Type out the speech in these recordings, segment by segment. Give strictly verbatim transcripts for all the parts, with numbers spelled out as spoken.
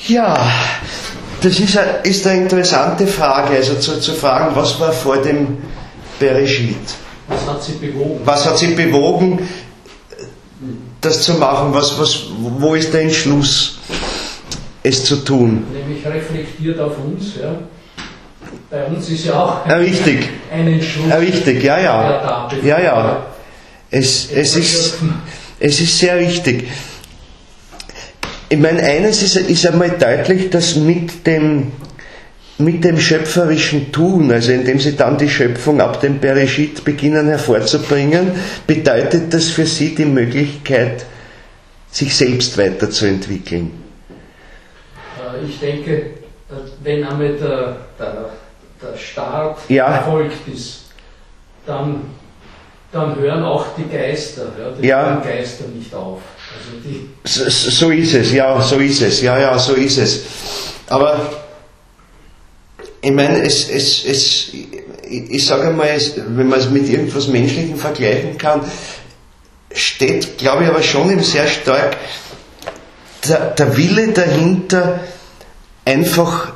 Ja, das ist eine, ist eine interessante Frage, also zu, zu fragen, was war vor dem Bereshit? Was hat sie bewogen? Was hat sie bewogen, das zu machen? Was, was, wo ist der Entschluss, es zu tun? Nämlich reflektiert auf uns, ja. Bei uns ist ja auch ein, richtig. ein Entschluss. Ja, richtig, ja, ja. Ja, ja. Es, es, ist, es ist sehr wichtig. Ich meine, eines ist, ist einmal deutlich, dass mit dem, mit dem schöpferischen Tun, also indem sie dann die Schöpfung ab dem Bereshit beginnen hervorzubringen, bedeutet das für sie die Möglichkeit, sich selbst weiterzuentwickeln. Ich denke, wenn einmal der, der, der Start ja. erfolgt ist, dann, dann hören auch die Geister, ja, die ja. hören Geister nicht auf. Also die so, so ist es, ja, so ist es, ja, ja, so ist es. Aber ich meine, es, es, es, ich sage einmal, es, wenn man es mit irgendwas Menschlichem vergleichen kann, steht, glaube ich, aber schon eben sehr stark der, der Wille dahinter, einfach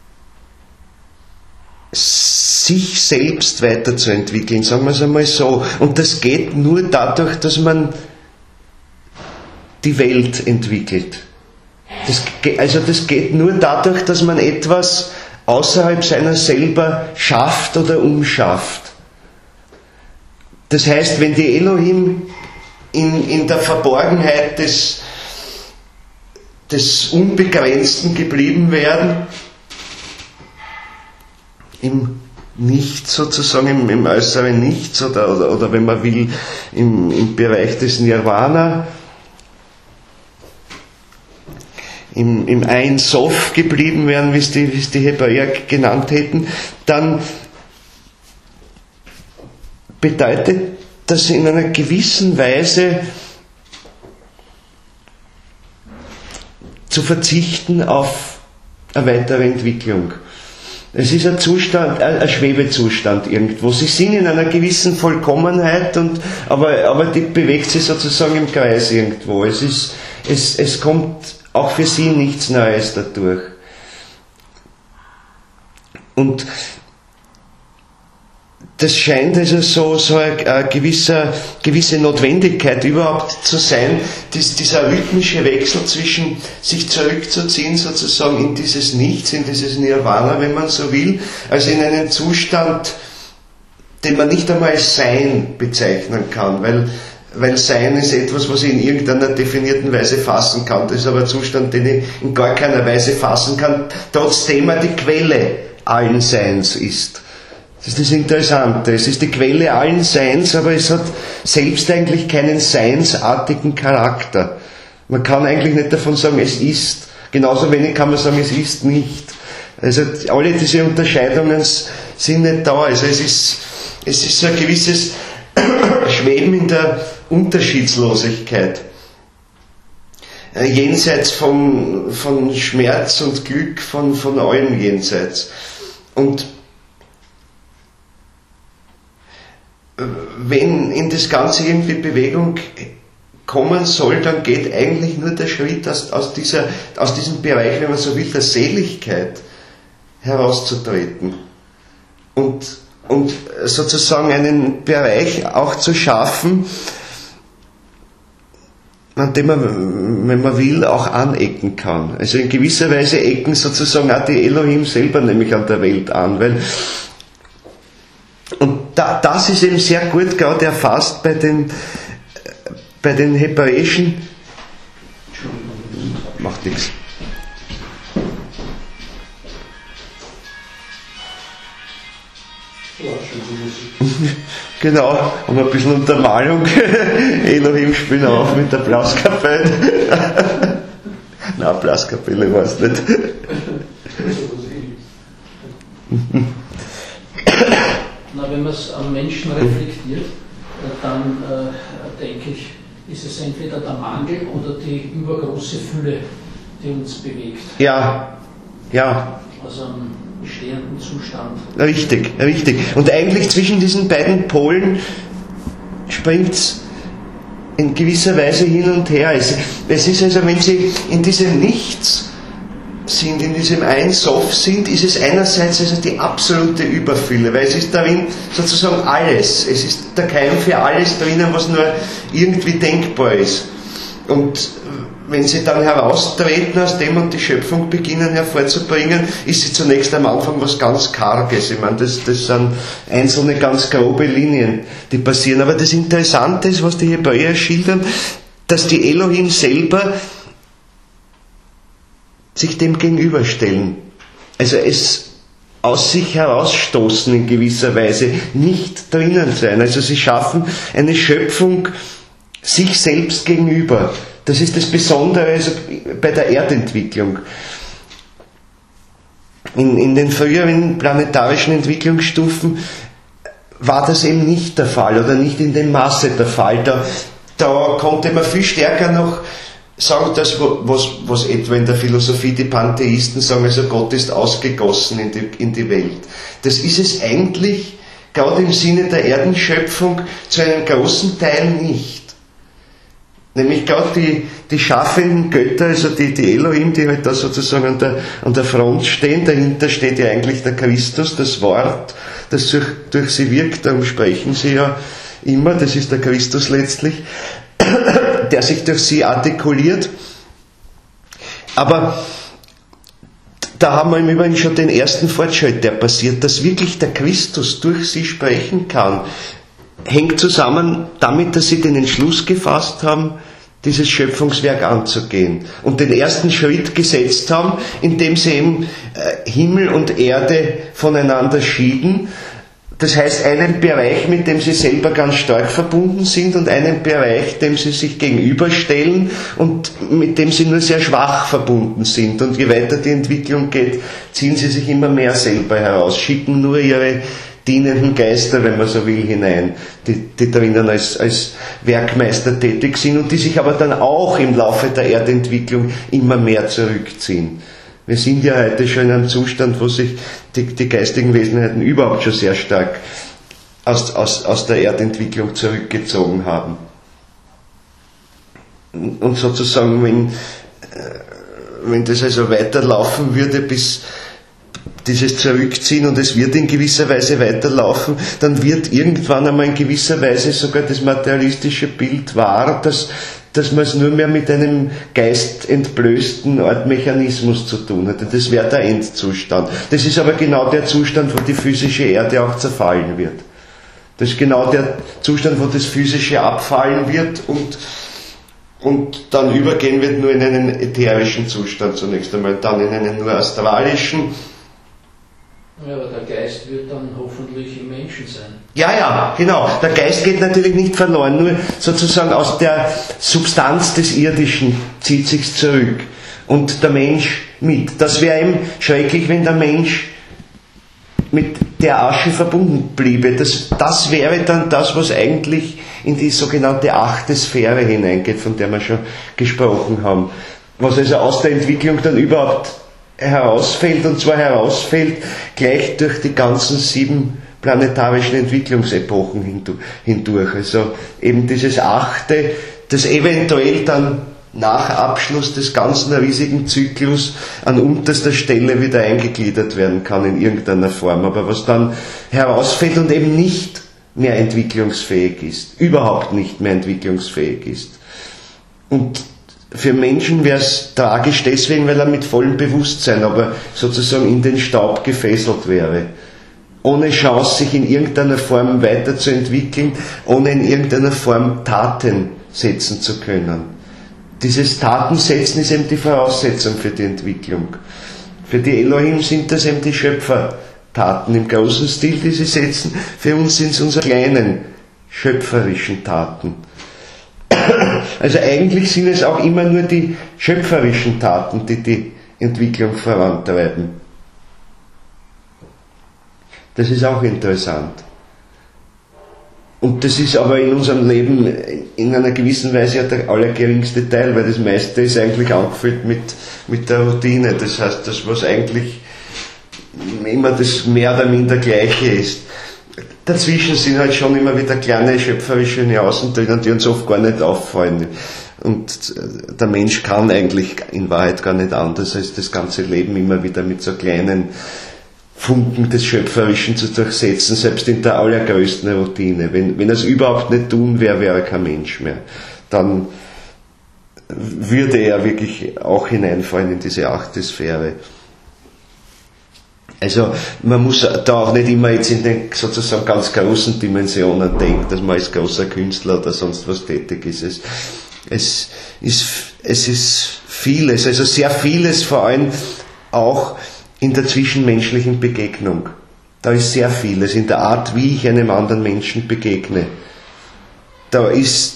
sich selbst weiterzuentwickeln, sagen wir es einmal so. Und das geht nur dadurch, dass man die Welt entwickelt. Das, also das geht nur dadurch, dass man etwas außerhalb seiner selber schafft oder umschafft. Das heißt, wenn die Elohim in, in der Verborgenheit des, des Unbegrenzten geblieben wären, im Nichts sozusagen, im, im äußeren Nichts oder, oder, oder wenn man will, im, im Bereich des Nirvana, im, im Ein Sof geblieben wären, wie es die, wie es die Hebräer genannt hätten, dann bedeutet das in einer gewissen Weise zu verzichten auf eine weitere Entwicklung. Es ist ein Zustand, ein Schwebezustand irgendwo. Sie sind in einer gewissen Vollkommenheit, und, aber, aber die bewegt sich sozusagen im Kreis irgendwo. Es ist, es, es kommt auch für sie nichts Neues dadurch. Und das scheint also so, so eine, eine gewisse, gewisse Notwendigkeit überhaupt zu sein, dies, dieser rhythmische Wechsel zwischen sich zurückzuziehen sozusagen in dieses Nichts, in dieses Nirvana, wenn man so will, also in einen Zustand, den man nicht einmal als Sein bezeichnen kann, weil, weil Sein ist etwas, was ich in irgendeiner definierten Weise fassen kann. Das ist aber ein Zustand, den ich in gar keiner Weise fassen kann, trotzdem er die Quelle allen Seins ist. Das ist das Interessante. Es ist die Quelle allen Seins, aber es hat selbst eigentlich keinen seinsartigen Charakter. Man kann eigentlich nicht davon sagen, es ist. Genauso wenig kann man sagen, es ist nicht. Also alle diese Unterscheidungen sind nicht da. Also es ist, es ist so ein gewisses Schweben in der Unterschiedslosigkeit. Jenseits von, von Schmerz und Glück, von, von allem jenseits. Und wenn in das Ganze irgendwie Bewegung kommen soll, dann geht eigentlich nur der Schritt aus, aus, dieser, aus diesem Bereich, wenn man so will, der Seligkeit herauszutreten. Und, und sozusagen einen Bereich auch zu schaffen, an dem man, wenn man will, auch anecken kann. Also in gewisser Weise ecken sozusagen auch die Elohim selber nämlich an der Welt an, weil und da, das ist eben sehr gut gerade erfasst bei den, bei den hebräischen. Macht nichts. Genau, und ein bisschen Untermalung. Elohim spielen auf mit der Blaskapelle. Nein, Blaskapelle war es nicht. Na, wenn man es am Menschen reflektiert, dann äh, denke ich, ist es entweder der Mangel oder die übergroße Fülle, die uns bewegt. Ja, ja. Also am bestehenden Zustand. Richtig, richtig. Und eigentlich zwischen diesen beiden Polen springt es in gewisser Weise hin und her. Es, es ist also, wenn Sie in diesem Nichts sind, in diesem einen Sof sind, ist es einerseits also die absolute Überfülle, weil es ist darin sozusagen alles. Es ist der Keim für alles drinnen, was nur irgendwie denkbar ist. Und wenn sie dann heraustreten aus dem und die Schöpfung beginnen hervorzubringen, ist sie zunächst am Anfang was ganz Karges. Ich meine, das, das sind einzelne ganz grobe Linien, die passieren. Aber das Interessante ist, was die Hebräer schildern, dass die Elohim selber sich dem gegenüberstellen. Also es aus sich herausstoßen in gewisser Weise, nicht drinnen sein. Also sie schaffen eine Schöpfung sich selbst gegenüber. Das ist das Besondere also bei der Erdentwicklung. In, in den früheren planetarischen Entwicklungsstufen war das eben nicht der Fall oder nicht in dem Maße der Fall. Da, da konnte man viel stärker noch sagen, das, was, was etwa in der Philosophie die Pantheisten sagen, also Gott ist ausgegossen in die, in die Welt. Das ist es eigentlich, gerade im Sinne der Erdenschöpfung, zu einem großen Teil nicht. Nämlich gerade die, die schaffenden Götter, also die, die Elohim, die halt da sozusagen an der, an der Front stehen, dahinter steht ja eigentlich der Christus, das Wort, das durch, durch sie wirkt, darum sprechen sie ja immer, das ist der Christus letztlich, der sich durch sie artikuliert. Aber da haben wir im Übrigen schon den ersten Fortschritt, der passiert, dass wirklich der Christus durch sie sprechen kann, hängt zusammen damit, dass sie den Entschluss gefasst haben, dieses Schöpfungswerk anzugehen und den ersten Schritt gesetzt haben, indem sie eben Himmel und Erde voneinander schieden. Das heißt, einen Bereich, mit dem sie selber ganz stark verbunden sind und einen Bereich, dem sie sich gegenüberstellen und mit dem sie nur sehr schwach verbunden sind. Und je weiter die Entwicklung geht, ziehen sie sich immer mehr selber heraus, schicken nur ihre dienenden Geister, wenn man so will, hinein, die, die drinnen als, als Werkmeister tätig sind und die sich aber dann auch im Laufe der Erdentwicklung immer mehr zurückziehen. Wir sind ja heute schon in einem Zustand, wo sich die, die geistigen Wesenheiten überhaupt schon sehr stark aus, aus, aus der Erdentwicklung zurückgezogen haben. Und sozusagen, wenn, wenn das also weiterlaufen würde bis dieses Zurückziehen und es wird in gewisser Weise weiterlaufen, dann wird irgendwann einmal in gewisser Weise sogar das materialistische Bild wahr, dass, dass man es nur mehr mit einem geistentblößten Art Mechanismus zu tun hat. Das wäre der Endzustand. Das ist aber genau der Zustand, wo die physische Erde auch zerfallen wird. Das ist genau der Zustand, wo das Physische abfallen wird und und dann übergehen wird nur in einen ätherischen Zustand zunächst einmal, dann in einen nur astralischen. Ja, aber der Geist wird dann hoffentlich im Menschen sein. Ja, ja, genau. Der Geist geht natürlich nicht verloren, nur sozusagen aus der Substanz des Irdischen zieht sich's zurück. Und der Mensch mit. Das wäre eben schrecklich, wenn der Mensch mit der Asche verbunden bliebe. Das, das wäre dann das, was eigentlich in die sogenannte achte Sphäre hineingeht, von der wir schon gesprochen haben. Was also aus der Entwicklung dann überhaupt herausfällt, und zwar herausfällt gleich durch die ganzen sieben planetarischen Entwicklungsepochen hindurch. Also eben dieses achte, das eventuell dann nach Abschluss des ganzen riesigen Zyklus an unterster Stelle wieder eingegliedert werden kann in irgendeiner Form, aber was dann herausfällt und eben nicht mehr entwicklungsfähig ist, überhaupt nicht mehr entwicklungsfähig ist. Und für Menschen wäre es tragisch deswegen, weil er mit vollem Bewusstsein aber sozusagen in den Staub gefesselt wäre. Ohne Chance, sich in irgendeiner Form weiterzuentwickeln, ohne in irgendeiner Form Taten setzen zu können. Dieses Tatensetzen ist eben die Voraussetzung für die Entwicklung. Für die Elohim sind das eben die Schöpfertaten im großen Stil, die sie setzen. Für uns sind es unsere kleinen schöpferischen Taten. Also eigentlich sind es auch immer nur die schöpferischen Taten, die die Entwicklung vorantreiben. Das ist auch interessant. Und das ist aber in unserem Leben in einer gewissen Weise ja der allergeringste Teil, weil das meiste ist eigentlich angefüllt mit, mit der Routine. Das heißt, das, was eigentlich immer das mehr oder minder Gleiche ist. Dazwischen sind halt schon immer wieder kleine schöpferische Nuancen drinnen, die uns oft gar nicht auffallen. und der Mensch kann eigentlich in Wahrheit gar nicht anders, als das ganze Leben immer wieder mit so kleinen Funken des Schöpferischen zu durchsetzen, selbst in der allergrößten Routine. Wenn, wenn er es überhaupt nicht tun wäre, wäre er kein Mensch mehr. Dann würde er wirklich auch hineinfallen in diese achte Sphäre. Also man muss da auch nicht immer jetzt in den sozusagen ganz großen Dimensionen denken, dass man als großer Künstler oder sonst was tätig ist. Es, es, ist, es ist vieles, also sehr vieles, vor allem auch in der zwischenmenschlichen Begegnung. Da ist sehr vieles, in der Art, wie ich einem anderen Menschen begegne. Da ist,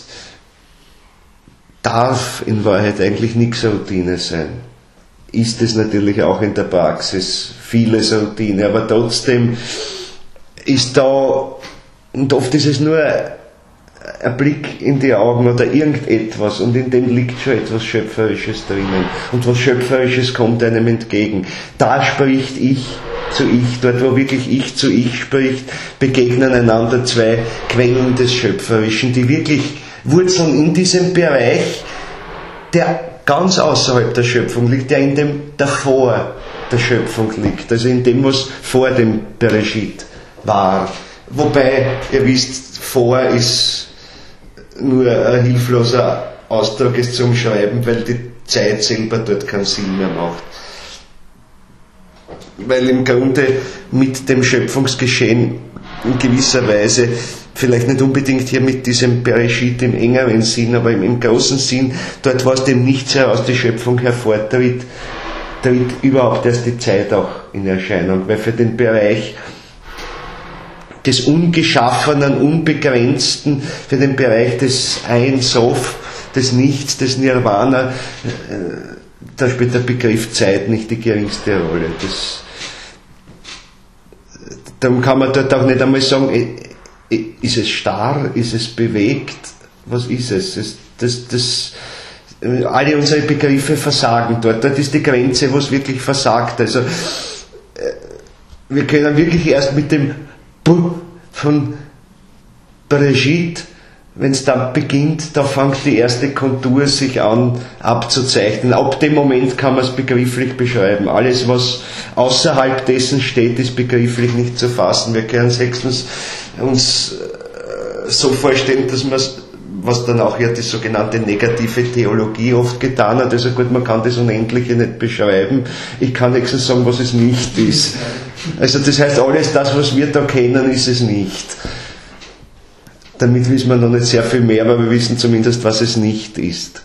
darf in Wahrheit eigentlich nichts Routine sein. Ist es natürlich auch in der Praxis vieles Routine, aber trotzdem ist da, und oft ist es nur ein Blick in die Augen oder irgendetwas, und in dem liegt schon etwas Schöpferisches drinnen, und was Schöpferisches kommt einem entgegen. Da spricht ich zu ich, dort wo wirklich ich zu ich spricht, begegnen einander zwei Quellen des Schöpferischen, die wirklich wurzeln in diesem Bereich, der ganz außerhalb der Schöpfung liegt, der in dem davor der Schöpfung liegt, also in dem, was vor dem Bereshit war. Wobei, ihr wisst, vor ist nur ein hilfloser Ausdruck, es zu umschreiben, weil die Zeit selber dort keinen Sinn mehr macht. Weil im Grunde mit dem Schöpfungsgeschehen in gewisser Weise, vielleicht nicht unbedingt hier mit diesem Bereshit im engeren Sinn, aber im, im großen Sinn, dort, wo aus dem Nichts heraus die Schöpfung hervortritt, tritt überhaupt erst die Zeit auch in Erscheinung, weil für den Bereich des Ungeschaffenen, Unbegrenzten, für den Bereich des Ein Sof, des Nichts, des Nirvana, da spielt der Begriff Zeit nicht die geringste Rolle. Das, darum kann man dort auch nicht einmal sagen, ist es starr, ist es bewegt, was ist es? Das, das, das, alle unsere Begriffe versagen dort. Dort ist die Grenze, wo es wirklich versagt. Also wir können wirklich erst mit dem B von Bereshit, wenn es dann beginnt, da fängt die erste Kontur sich an abzuzeichnen. Ab dem Moment kann man es begrifflich beschreiben. Alles, was außerhalb dessen steht, ist begrifflich nicht zu fassen. Wir können es höchstens uns so vorstellen, dass man es, was dann auch ja die sogenannte negative Theologie oft getan hat, also gut, man kann das Unendliche nicht beschreiben, ich kann höchstens sagen, was es nicht ist. Also das heißt, alles das, was wir da kennen, ist es nicht. Damit wissen wir noch nicht sehr viel mehr, aber wir wissen zumindest, was es nicht ist.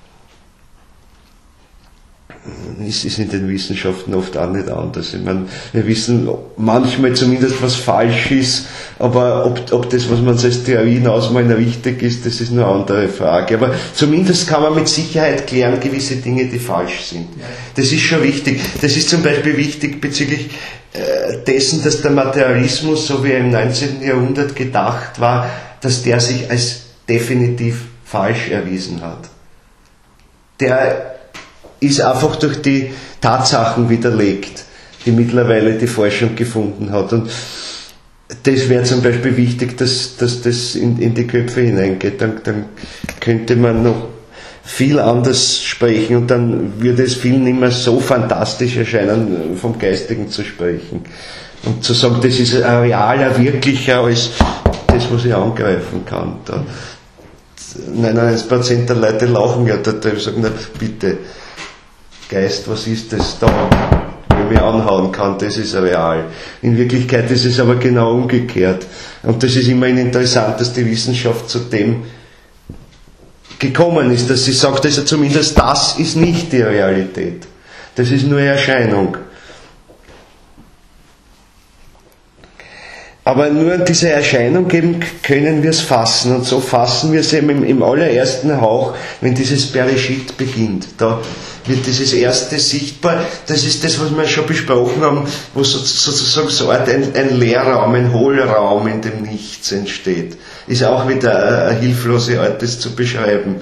Es ist in den Wissenschaften oft auch nicht anders. Ich meine, wir wissen manchmal zumindest, was falsch ist, aber ob, ob das, was man als Theorien ausmalen, richtig ist, das ist eine andere Frage. Aber zumindest kann man mit Sicherheit klären, gewisse Dinge, die falsch sind. Das ist schon wichtig. Das ist zum Beispiel wichtig bezüglich äh, dessen, dass der Materialismus, so wie er im neunzehnten Jahrhundert gedacht war, dass der sich als definitiv falsch erwiesen hat. Der ist einfach durch die Tatsachen widerlegt, die mittlerweile die Forschung gefunden hat. Und das wäre zum Beispiel wichtig, dass, dass das in, in die Köpfe hineingeht. Dann, dann könnte man noch viel anders sprechen und dann würde es vielen nicht mehr so fantastisch erscheinen, vom Geistigen zu sprechen. Und zu sagen, das ist ein realer, wirklicher als das, was ich angreifen kann. Da neunundneunzig Prozent der Leute lachen ja da drüber und sagen, na bitte, Geist, was ist das da, wenn mich anhauen kann, das ist real. In Wirklichkeit ist es aber genau umgekehrt. Und das ist immerhin interessant, dass die Wissenschaft zu dem gekommen ist, dass sie sagt, also zumindest das ist nicht die Realität. Das ist nur eine Erscheinung. Aber nur an diese Erscheinung eben können wir es fassen. Und so fassen wir es eben im, im allerersten Hauch, wenn dieses Bereshit beginnt. Da wird dieses Erste sichtbar. Das ist das, was wir schon besprochen haben, wo sozusagen so ein, ein Leerraum, ein Hohlraum in dem Nichts entsteht. Ist auch wieder eine hilflose Art, das zu beschreiben.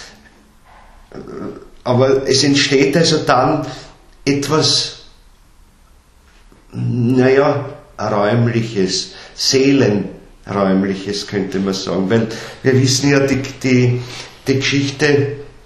Aber es entsteht also dann etwas, naja, Räumliches, Seelenräumliches könnte man sagen, weil wir wissen ja, die, die, die Geschichte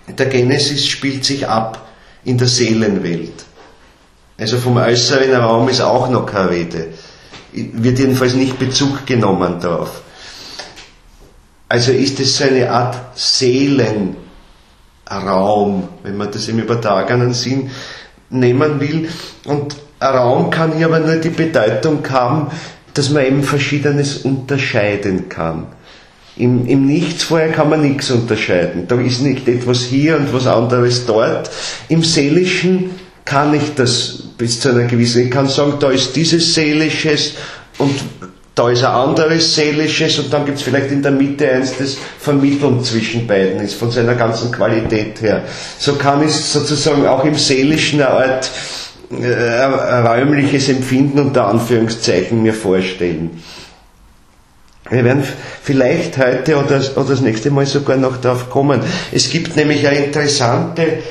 der Genesis spielt sich ab in der Seelenwelt. Also vom äußeren Raum ist auch noch keine Rede. Wird jedenfalls nicht Bezug genommen darauf. Also ist es so eine Art Seelenraum, wenn man das im übertragenen Sinn nehmen will. Und ein Raum kann hier aber nur die Bedeutung haben, dass man eben Verschiedenes unterscheiden kann. Im, Im Nichts vorher kann man nichts unterscheiden. Da ist nicht etwas hier und was anderes dort. Im Seelischen kann ich das bis zu einer gewissen, ich kann sagen, da ist dieses Seelisches und da ist ein anderes Seelisches und dann gibt es vielleicht in der Mitte eins, das vermittelnd zwischen beiden ist, von seiner ganzen Qualität her. So kann ich sozusagen auch im Seelischen eine Art äh, räumliches Empfinden unter Anführungszeichen mir vorstellen. Wir werden vielleicht heute oder, oder das nächste Mal sogar noch darauf kommen. Es gibt nämlich eine interessante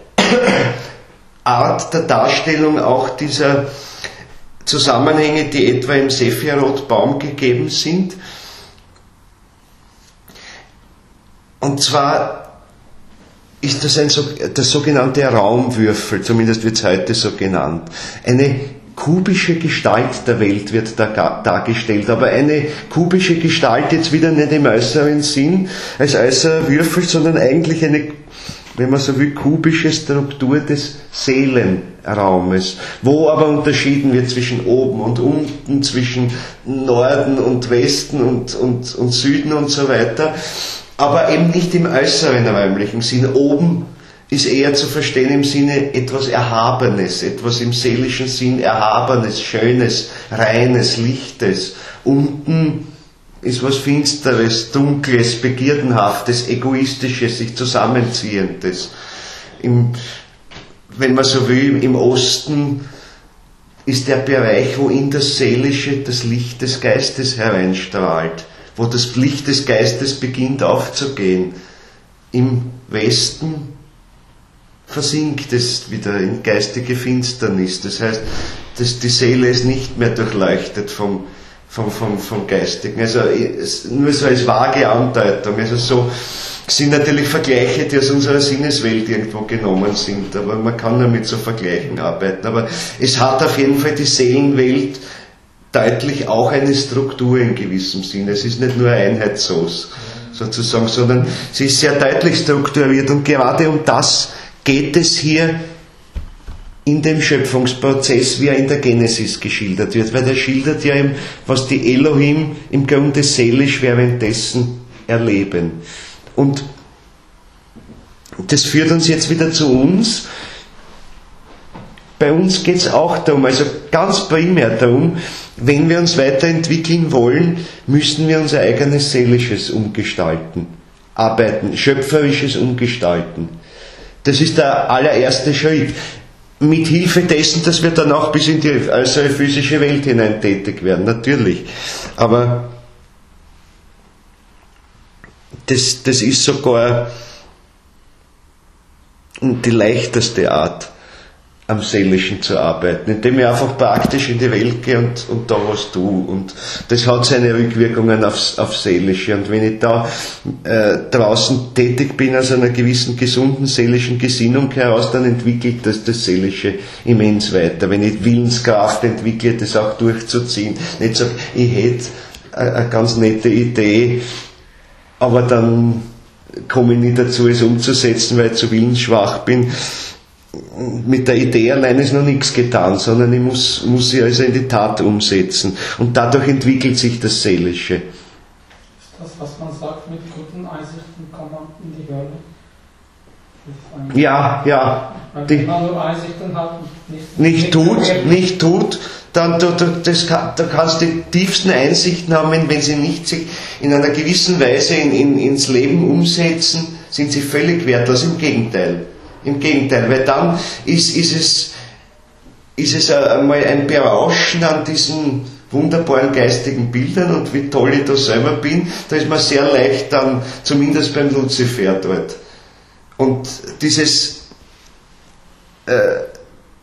Art der Darstellung auch dieser Zusammenhänge, die etwa im Sephiroth-Baum gegeben sind. Und zwar ist das ein, der sogenannte Raumwürfel, zumindest wird es heute so genannt. Eine kubische Gestalt der Welt wird da dargestellt, aber eine kubische Gestalt jetzt wieder nicht im äußeren Sinn als äußerer Würfel, sondern eigentlich eine, wenn man so will, kubische Struktur des Seelenraumes, wo aber unterschieden wird zwischen oben und unten, zwischen Norden und Westen und, und, und Süden und so weiter, aber eben nicht im äußeren räumlichen Sinn. Oben ist eher zu verstehen im Sinne etwas Erhabenes, etwas im seelischen Sinn Erhabenes, Schönes, Reines, Lichtes. Unten ist was Finsteres, Dunkles, Begierdenhaftes, Egoistisches, sich Zusammenziehendes. Im, wenn man so will, im Osten ist der Bereich, wo in das Seelische das Licht des Geistes hereinstrahlt, wo das Licht des Geistes beginnt aufzugehen. Im Westen versinkt es wieder in geistige Finsternis. Das heißt, dass die Seele ist nicht mehr durchleuchtet vom, vom, vom, vom Geistigen. Also nur so als vage Andeutung. Also so sind natürlich Vergleiche, die aus unserer Sinneswelt irgendwo genommen sind, aber man kann nur mit so Vergleichen arbeiten. Aber es hat auf jeden Fall die Seelenwelt deutlich auch eine Struktur in gewissem Sinn. Es ist nicht nur eine Einheitssoße sozusagen, sondern sie ist sehr deutlich strukturiert und gerade um das geht es hier in dem Schöpfungsprozess, wie er in der Genesis geschildert wird, weil er schildert ja, eben, was die Elohim im Grunde seelisch währenddessen erleben. Und das führt uns jetzt wieder zu uns. Bei uns geht es auch darum, also ganz primär darum, wenn wir uns weiterentwickeln wollen, müssen wir unser eigenes Seelisches umgestalten, arbeiten, Schöpferisches umgestalten. Das ist der allererste Schritt. Mit Hilfe dessen, dass wir dann auch bis in die äußere physische Welt hinein tätig werden, natürlich. Aber das, das ist sogar die leichteste Art, am Seelischen zu arbeiten, indem ich einfach praktisch in die Welt gehe und, und da was tue. Und das hat seine Rückwirkungen aufs, aufs Seelische. Und wenn ich da äh, draußen tätig bin aus einer gewissen gesunden seelischen Gesinnung heraus, dann entwickelt das das Seelische immens weiter. Wenn ich Willenskraft entwickle, das auch durchzuziehen. Nicht sage, ich hätte eine ganz nette Idee, aber dann komme ich nicht dazu, es umzusetzen, weil ich zu willensschwach bin. Mit der Idee allein ist noch nichts getan, sondern ich muss, muss sie also in die Tat umsetzen. Und dadurch entwickelt sich das Seelische. Ist das, was man sagt, mit guten Einsichten kann man in die Hölle? Ja, ja. Wenn man nur Einsichten hat und nicht, nicht, nicht tut, nicht tut, dann du, du, das kann, du kannst die tiefsten Einsichten haben, wenn, wenn sie nicht sich in einer gewissen Weise in, in, ins Leben umsetzen, sind sie völlig wertlos. Im Gegenteil. Im Gegenteil, weil dann ist, ist es, ist es einmal ein Berauschen an diesen wunderbaren geistigen Bildern und wie toll ich da selber bin, da ist man sehr leicht dann, zumindest beim Luzifer dort. Und dieses äh,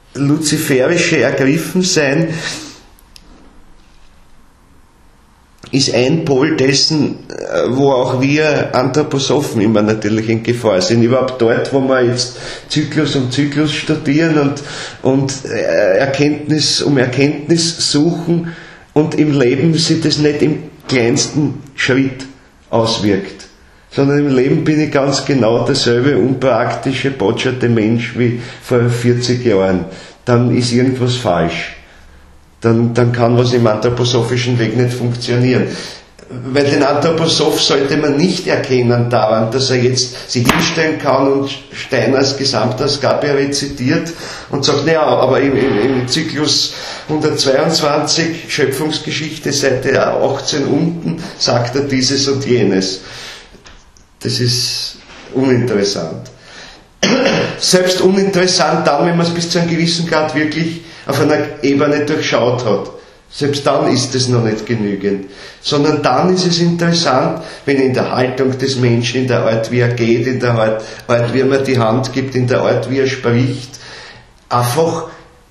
luziferische Ergriffensein ist ein Pol dessen, wo auch wir Anthroposophen immer natürlich in Gefahr sind. Überhaupt dort, wo wir jetzt Zyklus um Zyklus studieren und, und Erkenntnis um Erkenntnis suchen und im Leben sich das nicht im kleinsten Schritt auswirkt. Sondern im Leben bin ich ganz genau derselbe unpraktische, botscherte Mensch wie vor vierzig Jahren. Dann ist irgendwas falsch. Dann, dann kann was im anthroposophischen Weg nicht funktionieren. Weil den Anthroposoph sollte man nicht erkennen daran, dass er jetzt sich hinstellen kann und Steiners Gesamtausgabe rezitiert und sagt, naja, aber im, im, im Zyklus hundertzweiundzwanzig, Schöpfungsgeschichte, Seite achtzehn unten, sagt er dieses und jenes. Das ist uninteressant. Selbst uninteressant dann, wenn man es bis zu einem gewissen Grad wirklich auf einer Ebene durchschaut hat. Selbst dann ist es noch nicht genügend. Sondern dann ist es interessant, wenn in der Haltung des Menschen, in der Art, wie er geht, in der Art, Art wie er mir die Hand gibt, in der Art, wie er spricht, einfach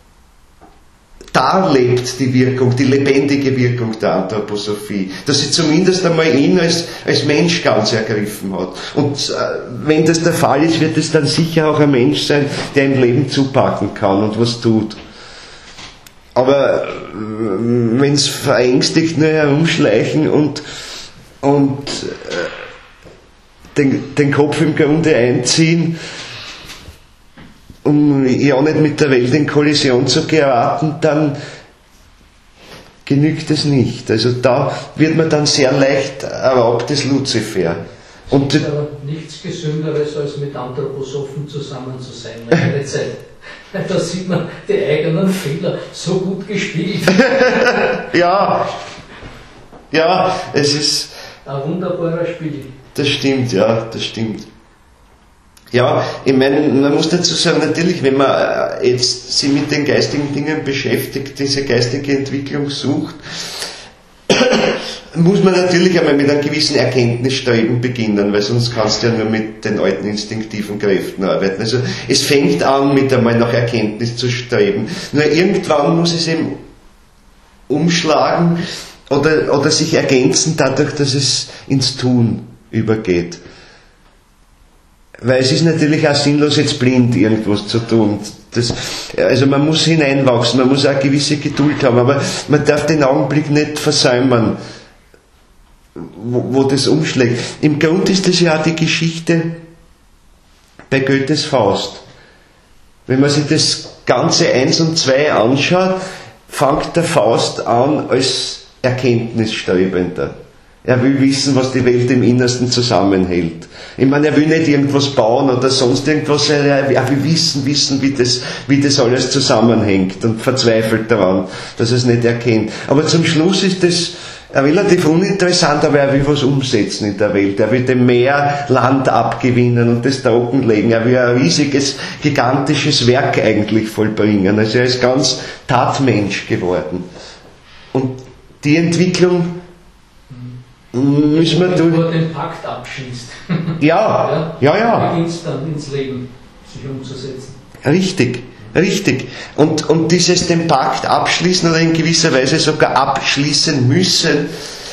da lebt die Wirkung, die lebendige Wirkung der Anthroposophie, dass sie zumindest einmal ihn als, als Mensch ganz ergriffen hat. Und äh, wenn das der Fall ist, wird es dann sicher auch ein Mensch sein, der im Leben zupacken kann und was tut. Aber äh, wenn es verängstigt nur herumschleichen und, und äh, den, den Kopf im Grunde einziehen, um ja nicht mit der Welt in Kollision zu geraten, dann genügt es nicht. Also da wird man dann sehr leicht erlaubt des Luzifer. Und es ist aber nichts Gesünderes, als mit Anthroposophen zusammen zu sein, längere Zeit. Da sieht man die eigenen Fehler so gut gespielt. ja, ja, es ist ein wunderbarer Spiel. Das stimmt, ja, das stimmt. Ja, ich meine, man muss dazu sagen, natürlich, wenn man jetzt sich mit den geistigen Dingen beschäftigt, diese geistige Entwicklung sucht, muss man natürlich einmal mit einem gewissen Erkenntnisstreben beginnen, weil sonst kannst du ja nur mit den alten instinktiven Kräften arbeiten. Also es fängt an, mit einmal nach Erkenntnis zu streben. Nur irgendwann muss es eben umschlagen oder, oder sich ergänzen dadurch, dass es ins Tun übergeht. Weil es ist natürlich auch sinnlos, jetzt blind irgendwas zu tun. Das, also man muss hineinwachsen, man muss auch eine gewisse Geduld haben, aber man darf den Augenblick nicht versäumen, wo, wo das umschlägt. Im Grund ist das ja auch die Geschichte bei Goethes Faust. Wenn man sich das Ganze eins und zwei anschaut, fängt der Faust an als Erkenntnisstrebender. Er will wissen, was die Welt im Innersten zusammenhält. Ich meine, er will nicht irgendwas bauen oder sonst irgendwas, er will wissen, wissen, wie das, wie das alles zusammenhängt und verzweifelt daran, dass er es nicht erkennt. Aber zum Schluss ist das relativ uninteressant, aber er will was umsetzen in der Welt. Er will dem Meer Land abgewinnen und das trockenlegen. Er will ein riesiges, gigantisches Werk eigentlich vollbringen. Also er ist ganz Tatmensch geworden. Und die Entwicklung müssen wir durch. Wenn man den Pakt abschließt. Ja, ja, ja. Beginnt dann ins Leben sich umzusetzen. Richtig, richtig. Und, und dieses den Pakt abschließen oder in gewisser Weise sogar abschließen müssen,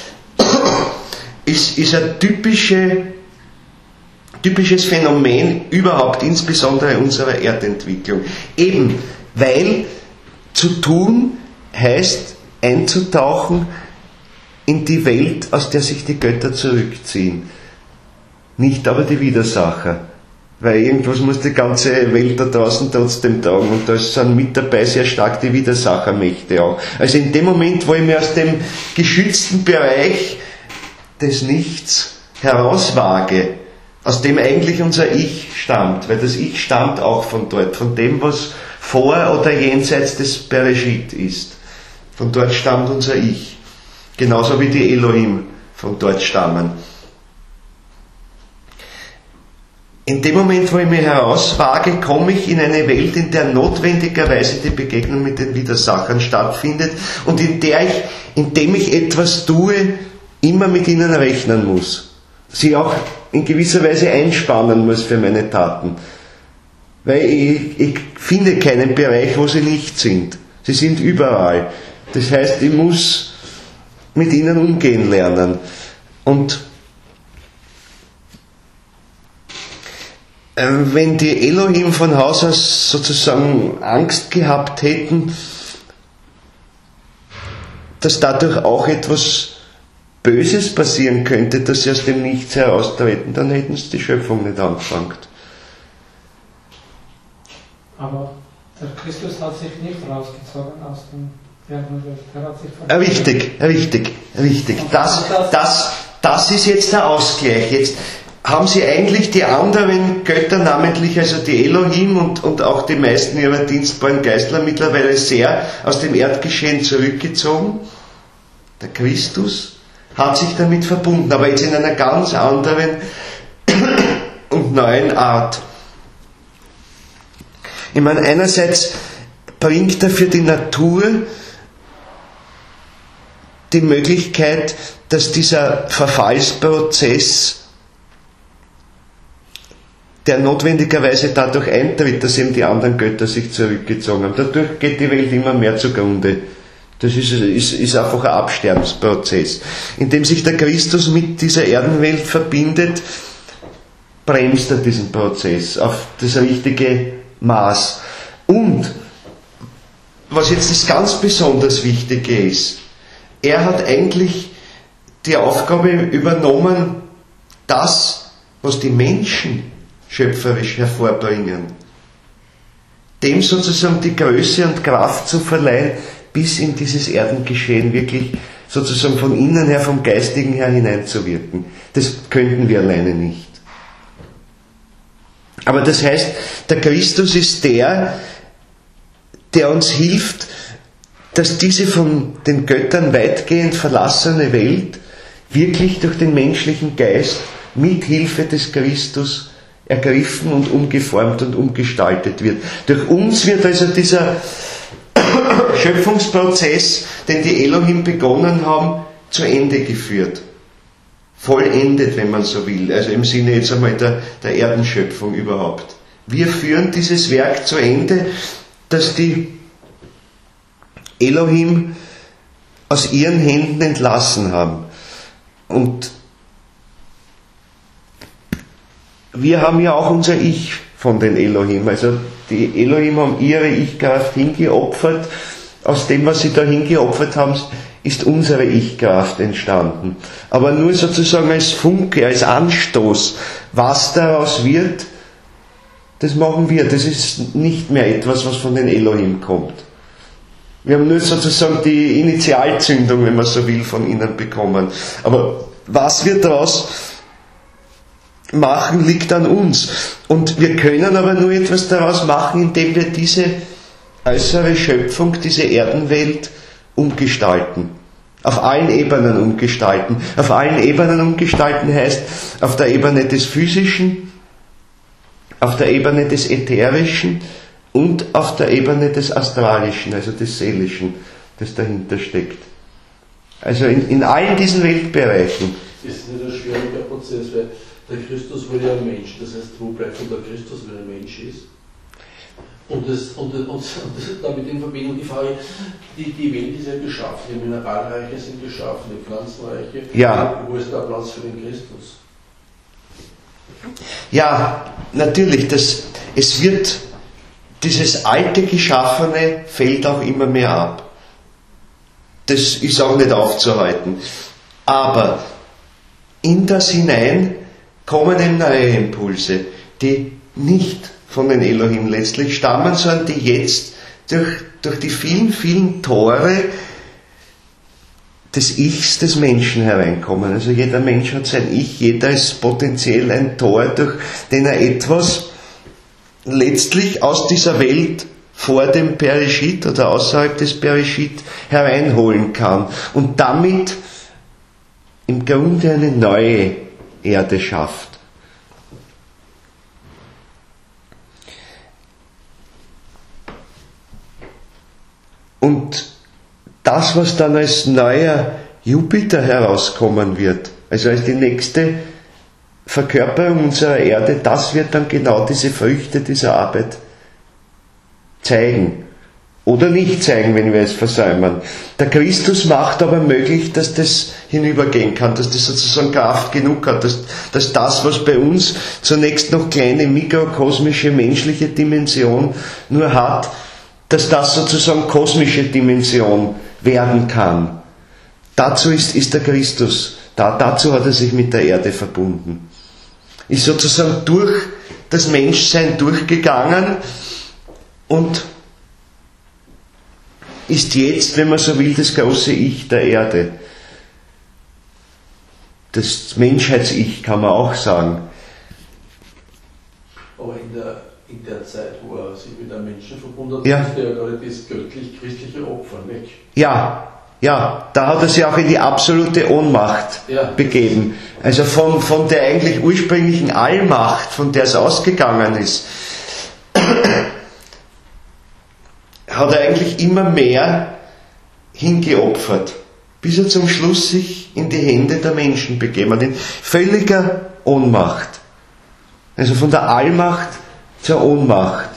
ist, ist ein typische, typisches Phänomen überhaupt, insbesondere unserer Erdentwicklung. Eben, weil zu tun heißt einzutauchen in die Welt, aus der sich die Götter zurückziehen. Nicht aber die Widersacher. Weil irgendwas muss die ganze Welt da draußen trotzdem tragen. Und da sind mit dabei sehr stark die Widersachermächte auch. Also in dem Moment, wo ich mich aus dem geschützten Bereich des Nichts herauswage, aus dem eigentlich unser Ich stammt, weil das Ich stammt auch von dort, von dem, was vor oder jenseits des Bereshit ist. Von dort stammt unser Ich. Genauso wie die Elohim von dort stammen. In dem Moment, wo ich mich herauswage, komme ich in eine Welt, in der notwendigerweise die Begegnung mit den Widersachern stattfindet und in der ich, indem ich etwas tue, immer mit ihnen rechnen muss. Sie auch in gewisser Weise einspannen muss für meine Taten. Weil ich, ich finde keinen Bereich, wo sie nicht sind. Sie sind überall. Das heißt, ich muss mit ihnen umgehen lernen. Und äh, wenn die Elohim von Haus aus sozusagen Angst gehabt hätten, dass dadurch auch etwas Böses passieren könnte, dass sie aus dem Nichts heraustreten, dann hätten sie die Schöpfung nicht angefangen. Aber der Christus hat sich nicht rausgezogen aus dem Erdenwelt. Er hat sich Richtig, richtig, richtig. Das, das, das ist jetzt der Ausgleich. Jetzt haben sie eigentlich die anderen Götter, namentlich also die Elohim und, und auch die meisten ihrer dienstbaren Geistler mittlerweile sehr aus dem Erdgeschehen zurückgezogen. Der Christus hat sich damit verbunden, aber jetzt in einer ganz anderen und neuen Art. Ich meine, einerseits bringt er für die Natur die Möglichkeit, dass dieser Verfallsprozess, der notwendigerweise dadurch eintritt, dass eben die anderen Götter sich zurückgezogen haben. Dadurch geht die Welt immer mehr zugrunde. Das ist, ist, ist einfach ein Absterbensprozess. Indem sich der Christus mit dieser Erdenwelt verbindet, bremst er diesen Prozess auf das richtige Maß. Und, was jetzt das ganz besonders Wichtige ist, er hat eigentlich die Aufgabe übernommen, das, was die Menschen schöpferisch hervorbringen, dem sozusagen die Größe und Kraft zu verleihen, bis in dieses Erdengeschehen wirklich sozusagen von innen her, vom Geistigen her hineinzuwirken. Das könnten wir alleine nicht. Aber das heißt, der Christus ist der, der uns hilft, dass diese von den Göttern weitgehend verlassene Welt wirklich durch den menschlichen Geist mit Hilfe des Christus ergriffen und umgeformt und umgestaltet wird. Durch uns wird also dieser Schöpfungsprozess, den die Elohim begonnen haben, zu Ende geführt. Vollendet, wenn man so will. Also im Sinne jetzt einmal der, der Erdenschöpfung überhaupt. Wir führen dieses Werk zu Ende, das die Elohim aus ihren Händen entlassen haben. Und wir haben ja auch unser Ich von den Elohim. Also die Elohim haben ihre Ich-Kraft hingeopfert. Aus dem, was sie da hingeopfert haben, ist unsere Ich-Kraft entstanden. Aber nur sozusagen als Funke, als Anstoß. Was daraus wird, das machen wir. Das ist nicht mehr etwas, was von den Elohim kommt. Wir haben nur sozusagen die Initialzündung, wenn man so will, von ihnen bekommen. Aber was wir daraus machen, liegt an uns. Und wir können aber nur etwas daraus machen, indem wir diese äußere Schöpfung, diese Erdenwelt umgestalten. Auf allen Ebenen umgestalten. Auf allen Ebenen umgestalten heißt, auf der Ebene des Physischen, auf der Ebene des Ätherischen und auf der Ebene des Astralischen, also des Seelischen, das dahinter steckt. Also in, in allen diesen Weltbereichen. Das ist nicht ein schwieriger Prozess, weil der Christus wurde ja ein Mensch. Das heißt, wo bleibt von der Christus, wenn er ein Mensch ist? Und, das, und, und, und das damit in Verbindung die Frage, die, die Welt ist ja geschaffen, die Mineralreiche sind geschaffen, die Pflanzenreiche. Ja. Wo ist der Platz für den Christus? Ja, natürlich, das, es wird, dieses alte Geschaffene fällt auch immer mehr ab. Das ist auch nicht aufzuhalten. Aber in das hinein kommen eben neue Impulse, die nicht von den Elohim letztlich stammen, sondern die jetzt durch, durch die vielen, vielen Tore des Ichs des Menschen hereinkommen. Also jeder Mensch hat sein Ich, jeder ist potenziell ein Tor, durch den er etwas letztlich aus dieser Welt vor dem Bereshit oder außerhalb des Bereshit hereinholen kann und damit im Grunde eine neue Erde schafft. Und das, was dann als neuer Jupiter herauskommen wird, also als die nächste Verkörperung unserer Erde, das wird dann genau diese Früchte dieser Arbeit zeigen. oder nicht zeigen, wenn wir es versäumen. Der Christus macht aber möglich, dass das hinübergehen kann, dass das sozusagen Kraft genug hat, dass, dass das, was bei uns zunächst noch kleine mikrokosmische menschliche Dimension nur hat, dass das sozusagen kosmische Dimension werden kann. Dazu ist, ist der Christus da, dazu hat er sich mit der Erde verbunden. Ist sozusagen durch das Menschsein durchgegangen und ist jetzt, wenn man so will, das große Ich der Erde. Das Menschheits-Ich kann man auch sagen. Aber in der, in der Zeit, wo er sich mit einem Menschen verbunden hat, ja. ist er ja gerade das göttlich-christliche Opfer weg. Ja, ja, da hat er sich auch in die absolute Ohnmacht ja. begeben. Also von, von der eigentlich ursprünglichen Allmacht, von der es ausgegangen ist, hat er eigentlich immer mehr hingeopfert, bis er zum Schluss sich in die Hände der Menschen begeben hat, in völliger Ohnmacht. Also von der Allmacht zur Ohnmacht.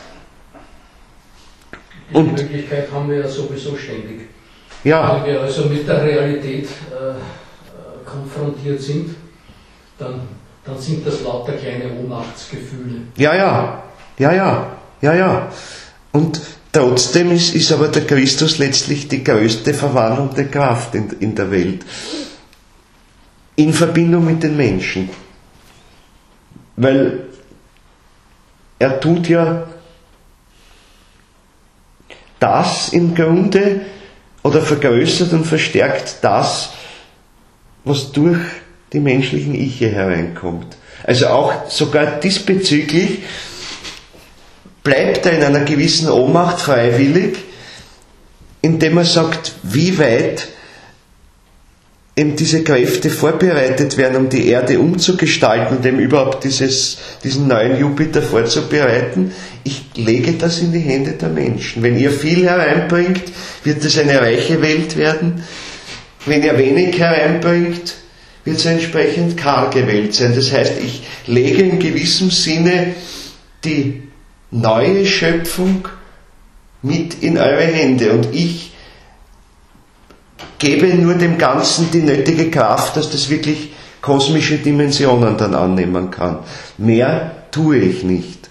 Und die Möglichkeit haben wir ja sowieso ständig. Ja. Wenn wir also mit der Realität äh, konfrontiert sind, dann, dann sind das lauter kleine Ohnmachtsgefühle. Ja, ja, ja, ja, ja, ja. Und trotzdem ist, ist aber der Christus letztlich die größte verwandelnde Kraft in, in der Welt. In Verbindung mit den Menschen. Weil er tut ja das im Grunde oder vergrößert und verstärkt das, was durch die menschlichen Iche hereinkommt. Also auch sogar diesbezüglich bleibt er in einer gewissen Ohnmacht freiwillig, indem er sagt, wie weit eben diese Kräfte vorbereitet werden, um die Erde umzugestalten und eben überhaupt dieses, diesen neuen Jupiter vorzubereiten. Ich lege das in die Hände der Menschen. Wenn ihr viel hereinbringt, wird es eine reiche Welt werden. Wenn ihr wenig hereinbringt, wird es eine entsprechend karge Welt sein. Das heißt, ich lege in gewissem Sinne die neue Schöpfung mit in eure Hände und ich gebe nur dem Ganzen die nötige Kraft, dass das wirklich kosmische Dimensionen dann annehmen kann. Mehr tue ich nicht.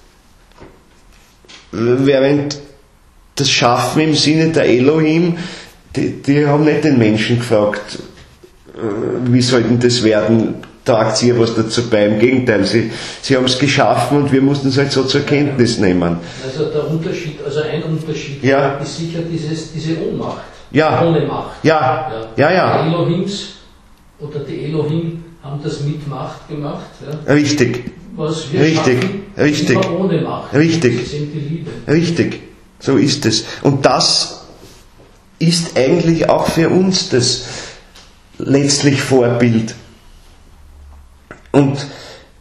Während das Schaffen im Sinne der Elohim, die, die haben nicht den Menschen gefragt, wie soll denn das werden, tragt ihr was dazu bei. Im Gegenteil, sie, sie haben es geschaffen und wir mussten es halt so zur Kenntnis nehmen. Also der Unterschied, also ein Unterschied ja. ist sicher dieses, diese Ohnmacht. Ja. Ohne Macht. Ja. Ja, ja. ja. Die Elohims oder die Elohim haben das mit Macht gemacht. Ja. Richtig. Was wir Richtig. schaffen, Richtig. immer ohne Macht. Richtig. Das sind die Liebe. Richtig. So ist es. Und das ist eigentlich auch für uns das letztlich Vorbild. Und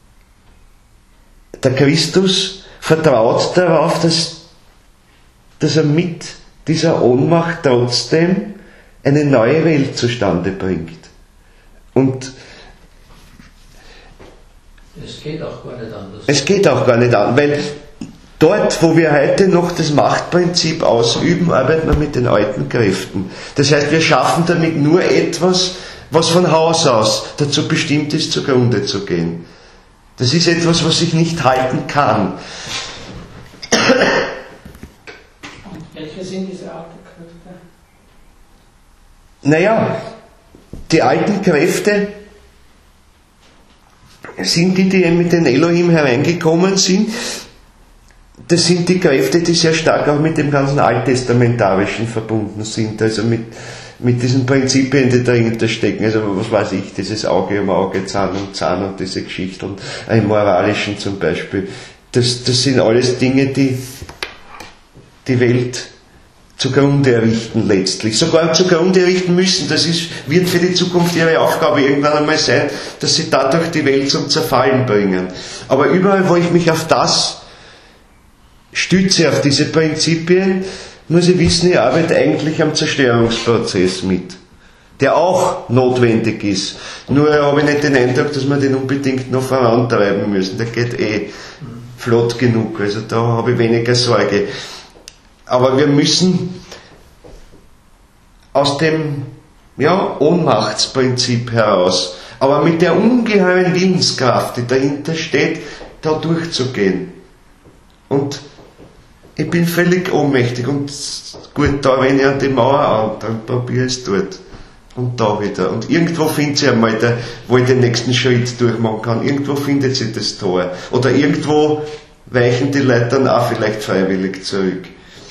der Christus vertraut darauf, dass, dass er mit dieser Ohnmacht trotzdem eine neue Welt zustande bringt. Und es geht auch gar nicht anders. Es geht auch gar nicht anders, weil dort, wo wir heute noch das Machtprinzip ausüben, arbeiten wir mit den alten Kräften. Das heißt, wir schaffen damit nur etwas, was von Haus aus dazu bestimmt ist, zugrunde zu gehen. Das ist etwas, was sich nicht halten kann. Und welche sind diese alten Kräfte? Naja, die alten Kräfte sind die, die mit den Elohim hereingekommen sind. Das sind die Kräfte, die sehr stark auch mit dem ganzen Alttestamentarischen verbunden sind, also mit, mit diesen Prinzipien, die dahinter stecken. Also was weiß ich, dieses Auge um Auge, Zahn um Zahn und diese Geschichte und im Moralischen zum Beispiel. Das, das sind alles Dinge, die die Welt zugrunde errichten letztlich. Sogar zugrunde errichten müssen. Das ist, wird für die Zukunft ihre Aufgabe irgendwann einmal sein, dass sie dadurch die Welt zum Zerfallen bringen. Aber überall, wo ich mich auf das stütze, auf diese Prinzipien, muss ich wissen, ich arbeite eigentlich am Zerstörungsprozess mit, der auch notwendig ist. Nur habe ich nicht den Eindruck, dass wir den unbedingt noch vorantreiben müssen. Der geht eh flott genug, also da habe ich weniger Sorge. Aber wir müssen aus dem ja, Ohnmachtsprinzip heraus, aber mit der ungeheuren Willenskraft, die dahinter steht, da durchzugehen. Und ich bin völlig ohnmächtig und gut, da wenn ich an die Mauer an, dann probiere ich es dort. Und da wieder. Und irgendwo findet sie einmal, der, wo ich den nächsten Schritt durchmachen kann. Irgendwo findet sie das Tor. Oder irgendwo weichen die Leute dann auch vielleicht freiwillig zurück.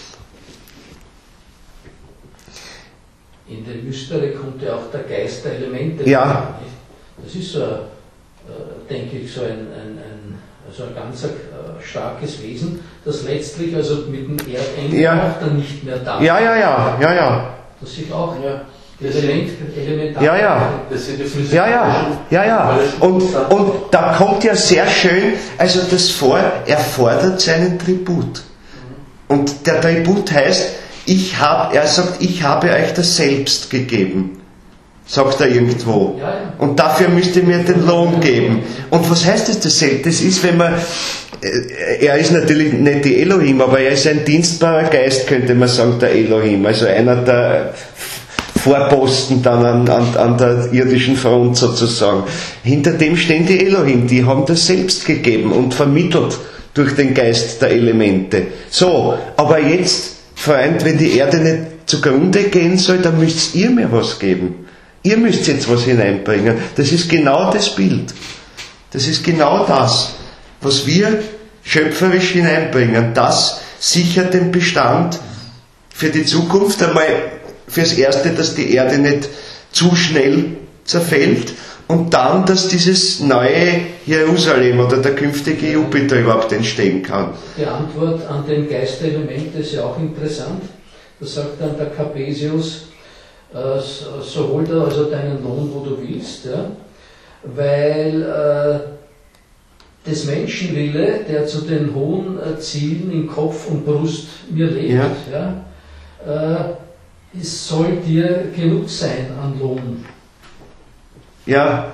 In der Mystery kommt ja auch der Geist der Elemente. Ja. Das ist so, äh, denke ich, so ein, ein, ein, also ein ganz äh, starkes Wesen, das letztlich also mit dem Erdengel ja. auch dann nicht mehr da Ja, ja, ja, ja, ja. Das sich auch ja. Element, elementar. Ja, ja. Das sind die Ja, ja, ja, ja. Und, und da kommt ja sehr schön, also das vor, er fordert seinen Tribut. Und der Tribut heißt, ich hab, er sagt, ich habe euch das Selbst gegeben. Sagt er irgendwo. Ja, ja. Und dafür müsst ihr mir den Lohn geben. Und was heißt das, das Selbst? Das ist, wenn man, er ist natürlich nicht die Elohim, aber er ist ein dienstbarer Geist, könnte man sagen, der Elohim. Also einer der Vorposten dann an, an, an der irdischen Front sozusagen. Hinter dem stehen die Elohim, die haben das Selbst gegeben und vermittelt durch den Geist der Elemente. So, aber jetzt, Freund, wenn die Erde nicht zugrunde gehen soll, dann müsst ihr mir was geben. Ihr müsst jetzt was hineinbringen. Das ist genau das Bild. Das ist genau das, was wir schöpferisch hineinbringen. Das sichert den Bestand für die Zukunft. Einmal fürs Erste, dass die Erde nicht zu schnell zerfällt und dann, dass dieses neue Jerusalem oder der künftige Jupiter überhaupt entstehen kann. Die Antwort an den Geistelement ist ja auch interessant. Da sagt dann der Capesius, äh, so, so hol dir also deinen Lohn, wo du willst, ja? Weil äh, des Menschenwille, der zu den hohen äh, Zielen in Kopf und Brust mir lebt, ja. Ja, äh, es soll dir genug sein an Lohn. Ja.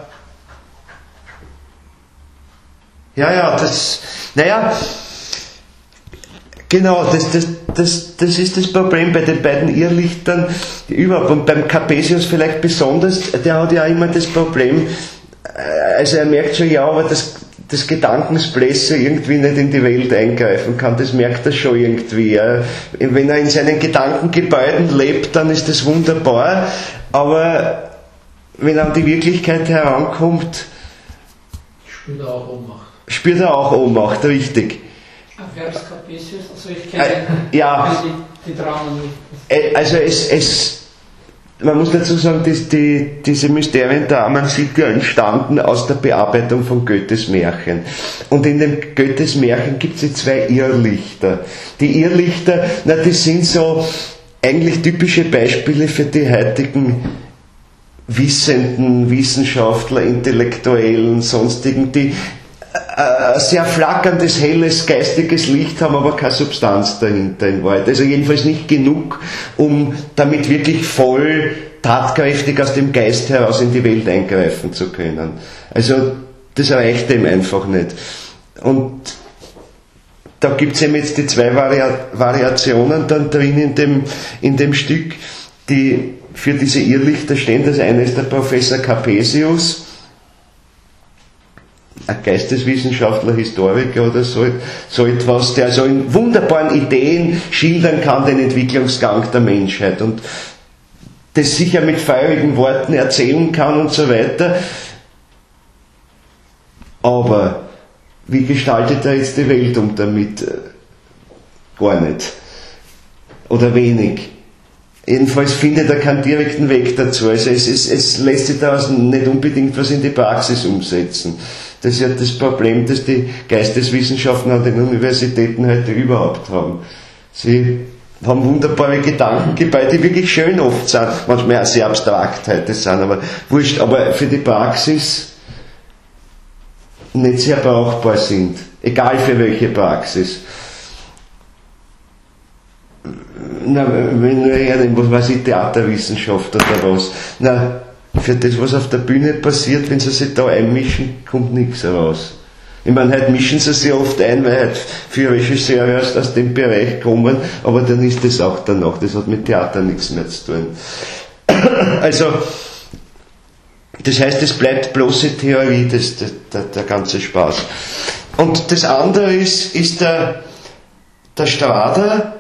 Ja, ja, das, naja, genau, das, das, das, das ist das Problem bei den beiden Irrlichtern überhaupt. Und beim Capesius vielleicht besonders, der hat ja auch immer das Problem, also er merkt schon, ja, aber das, das Gedankensblässe irgendwie nicht in die Welt eingreifen kann, das merkt er schon irgendwie. Ja. Wenn er in seinen Gedankengebäuden lebt, dann ist das wunderbar, aber wenn er an die Wirklichkeit herankommt, spürt er auch Ohnmacht. Spürt er auch Ohnmacht, richtig. Wer ist Capesius? Also ich kenne äh, ja, die, die Dramen nicht. Also es, es man muss dazu sagen, dass die, diese Mysterien der Amen sind ja entstanden aus der Bearbeitung von Goethes Märchen. Und in den Goethes Märchen gibt es ja zwei Irrlichter. Die Irrlichter, na, das sind so eigentlich typische Beispiele für die heutigen Wissenden, Wissenschaftler, Intellektuellen, sonstigen, die ein sehr flackerndes, helles, geistiges Licht haben, aber keine Substanz dahinter in Wahrheit. Also jedenfalls nicht genug, um damit wirklich voll tatkräftig aus dem Geist heraus in die Welt eingreifen zu können. Also das reicht ihm einfach nicht. Und da gibt es eben jetzt die zwei Vari- Variationen dann drin in dem, in dem Stück, die für diese Irrlichter stehen. Das eine ist der Professor Capesius, ein Geisteswissenschaftler, Historiker oder so, so etwas, der so in wunderbaren Ideen schildern kann den Entwicklungsgang der Menschheit und das sicher mit feurigen Worten erzählen kann und so weiter. Aber wie gestaltet er jetzt die Welt um damit? Gar nicht. Oder wenig. Jedenfalls findet er keinen direkten Weg dazu. Also es, es, es lässt sich daraus nicht unbedingt was in die Praxis umsetzen. Das ist ja das Problem, das die Geisteswissenschaften an den Universitäten heute überhaupt haben. Sie haben wunderbare Gedankengebäude, die wirklich schön oft sind, manchmal auch sehr abstrakt heute sind, aber wurscht, aber für die Praxis nicht sehr brauchbar sind. Egal für welche Praxis. Na, wenn wir hernehmen, was weiß ich, Theaterwissenschaft oder was. Na, für das, was auf der Bühne passiert, wenn sie sich da einmischen, kommt nichts raus. Ich meine, heute mischen sie sich oft ein, weil halt viele Regisseure aus, aus dem Bereich kommen, aber dann ist das auch danach. Das hat mit Theater nichts mehr zu tun. Also, das heißt, es bleibt bloße Theorie, das, das, der, der ganze Spaß. Und das andere ist, ist der, der Strader,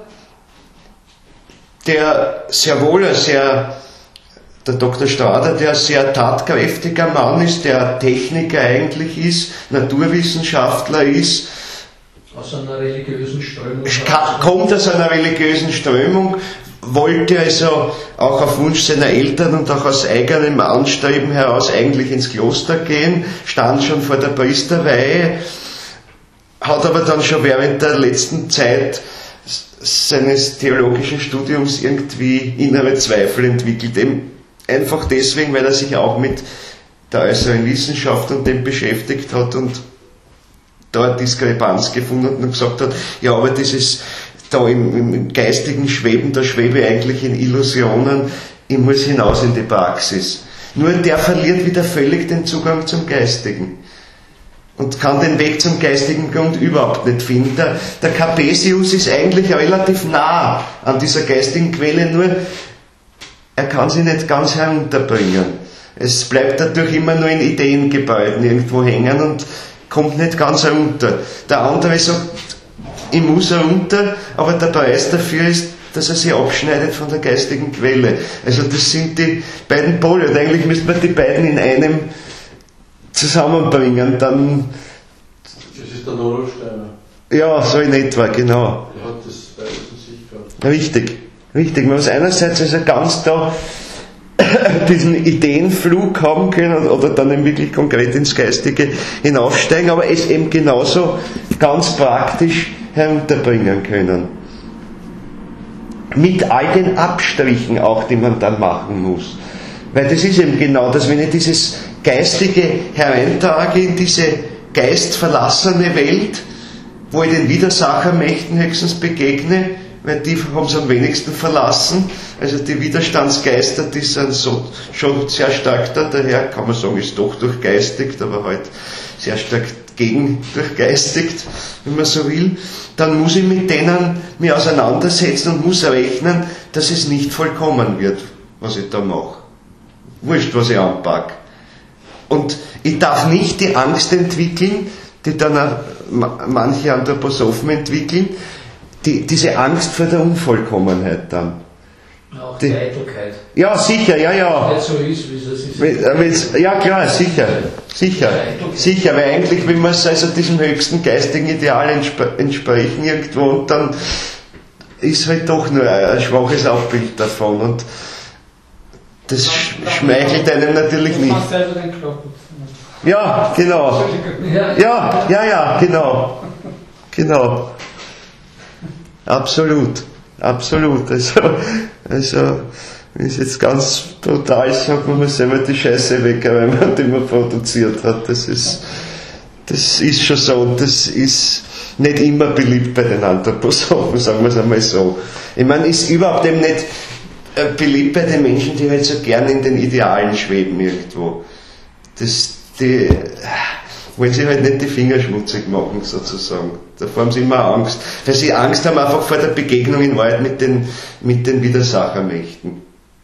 der sehr wohl ein sehr, der Doktor Strader, der ein sehr tatkräftiger Mann ist, der Techniker eigentlich ist, Naturwissenschaftler ist. Aus einer religiösen Strömung. Kommt aus einer religiösen Strömung, wollte also auch auf Wunsch seiner Eltern und auch aus eigenem Anstreben heraus eigentlich ins Kloster gehen, stand schon vor der Priesterweihe, hat aber dann schon während der letzten Zeit seines theologischen Studiums irgendwie innere Zweifel entwickelt. Eben einfach deswegen, weil er sich auch mit der äußeren Wissenschaft und dem beschäftigt hat und dort Diskrepanz gefunden hat und gesagt hat, ja, aber dieses da im, im geistigen Schweben, da schwebe ich eigentlich in Illusionen, ich muss hinaus in die Praxis. Nur der verliert wieder völlig den Zugang zum Geistigen und kann den Weg zum geistigen Grund überhaupt nicht finden. Der, der Capesius ist eigentlich relativ nah an dieser geistigen Quelle, nur er kann sie nicht ganz herunterbringen. Es bleibt dadurch immer nur in Ideengebäuden irgendwo hängen und kommt nicht ganz herunter. Der andere sagt, ich muss herunter, aber der Preis dafür ist, dass er sich abschneidet von der geistigen Quelle. Also das sind die beiden Pole. Und eigentlich müsste man die beiden in einem zusammenbringen. Dann das ist der Rudolf Steiner. Ja, so in etwa, genau. Er hat das beides in sich gehabt. Richtig, richtig. Man muss einerseits also ganz da diesen Ideenflug haben können oder dann eben wirklich konkret ins Geistige hinaufsteigen, aber es eben genauso ganz praktisch herunterbringen können. Mit all den Abstrichen auch, die man dann machen muss. Weil das ist eben genau das, wenn ich dieses Geistige hereintrage in diese geistverlassene Welt, wo ich den Widersachermächten höchstens begegne, weil die haben es am wenigsten verlassen. Also die Widerstandsgeister, die sind so, schon sehr stark da, daher kann man sagen, ist doch durchgeistigt, aber halt sehr stark gegen durchgeistigt, wenn man so will. Dann muss ich mit denen mich auseinandersetzen und muss rechnen, dass es nicht vollkommen wird, was ich da mache. Wurscht, was ich anpacke. Und ich darf nicht die Angst entwickeln, die dann auch manche Anthroposophen entwickeln, die, diese Angst vor der Unvollkommenheit dann. Auch die, die Eitelkeit. Ja, sicher, ja, ja. Nicht so ist, wie es ist. Wenn's, ja, klar, sicher, sicher, sicher, weil eigentlich, wenn wir also diesem höchsten geistigen Ideal entspre- entsprechen irgendwo und dann ist halt doch nur ein schwaches Abbild davon und das schmeichelt einem natürlich nicht. Ja, genau. Ja, ja, ja, genau. Genau. Absolut. Absolut. Also, also, wenn ich jetzt ganz brutal sage, man muss selber die Scheiße wegräumen, die man produziert hat. Das ist, das ist schon so und das ist nicht immer beliebt bei den Anthroposophen, sagen wir es einmal so. Ich meine, ist überhaupt eben nicht beliebt bei den Menschen, die halt so gern in den Idealen schweben irgendwo. Das, die wollen sich halt nicht die Finger schmutzig machen, sozusagen. Davor haben sie immer Angst. Weil sie Angst haben einfach vor der Begegnung in Wahrheit mit den, mit den Widersachermächten.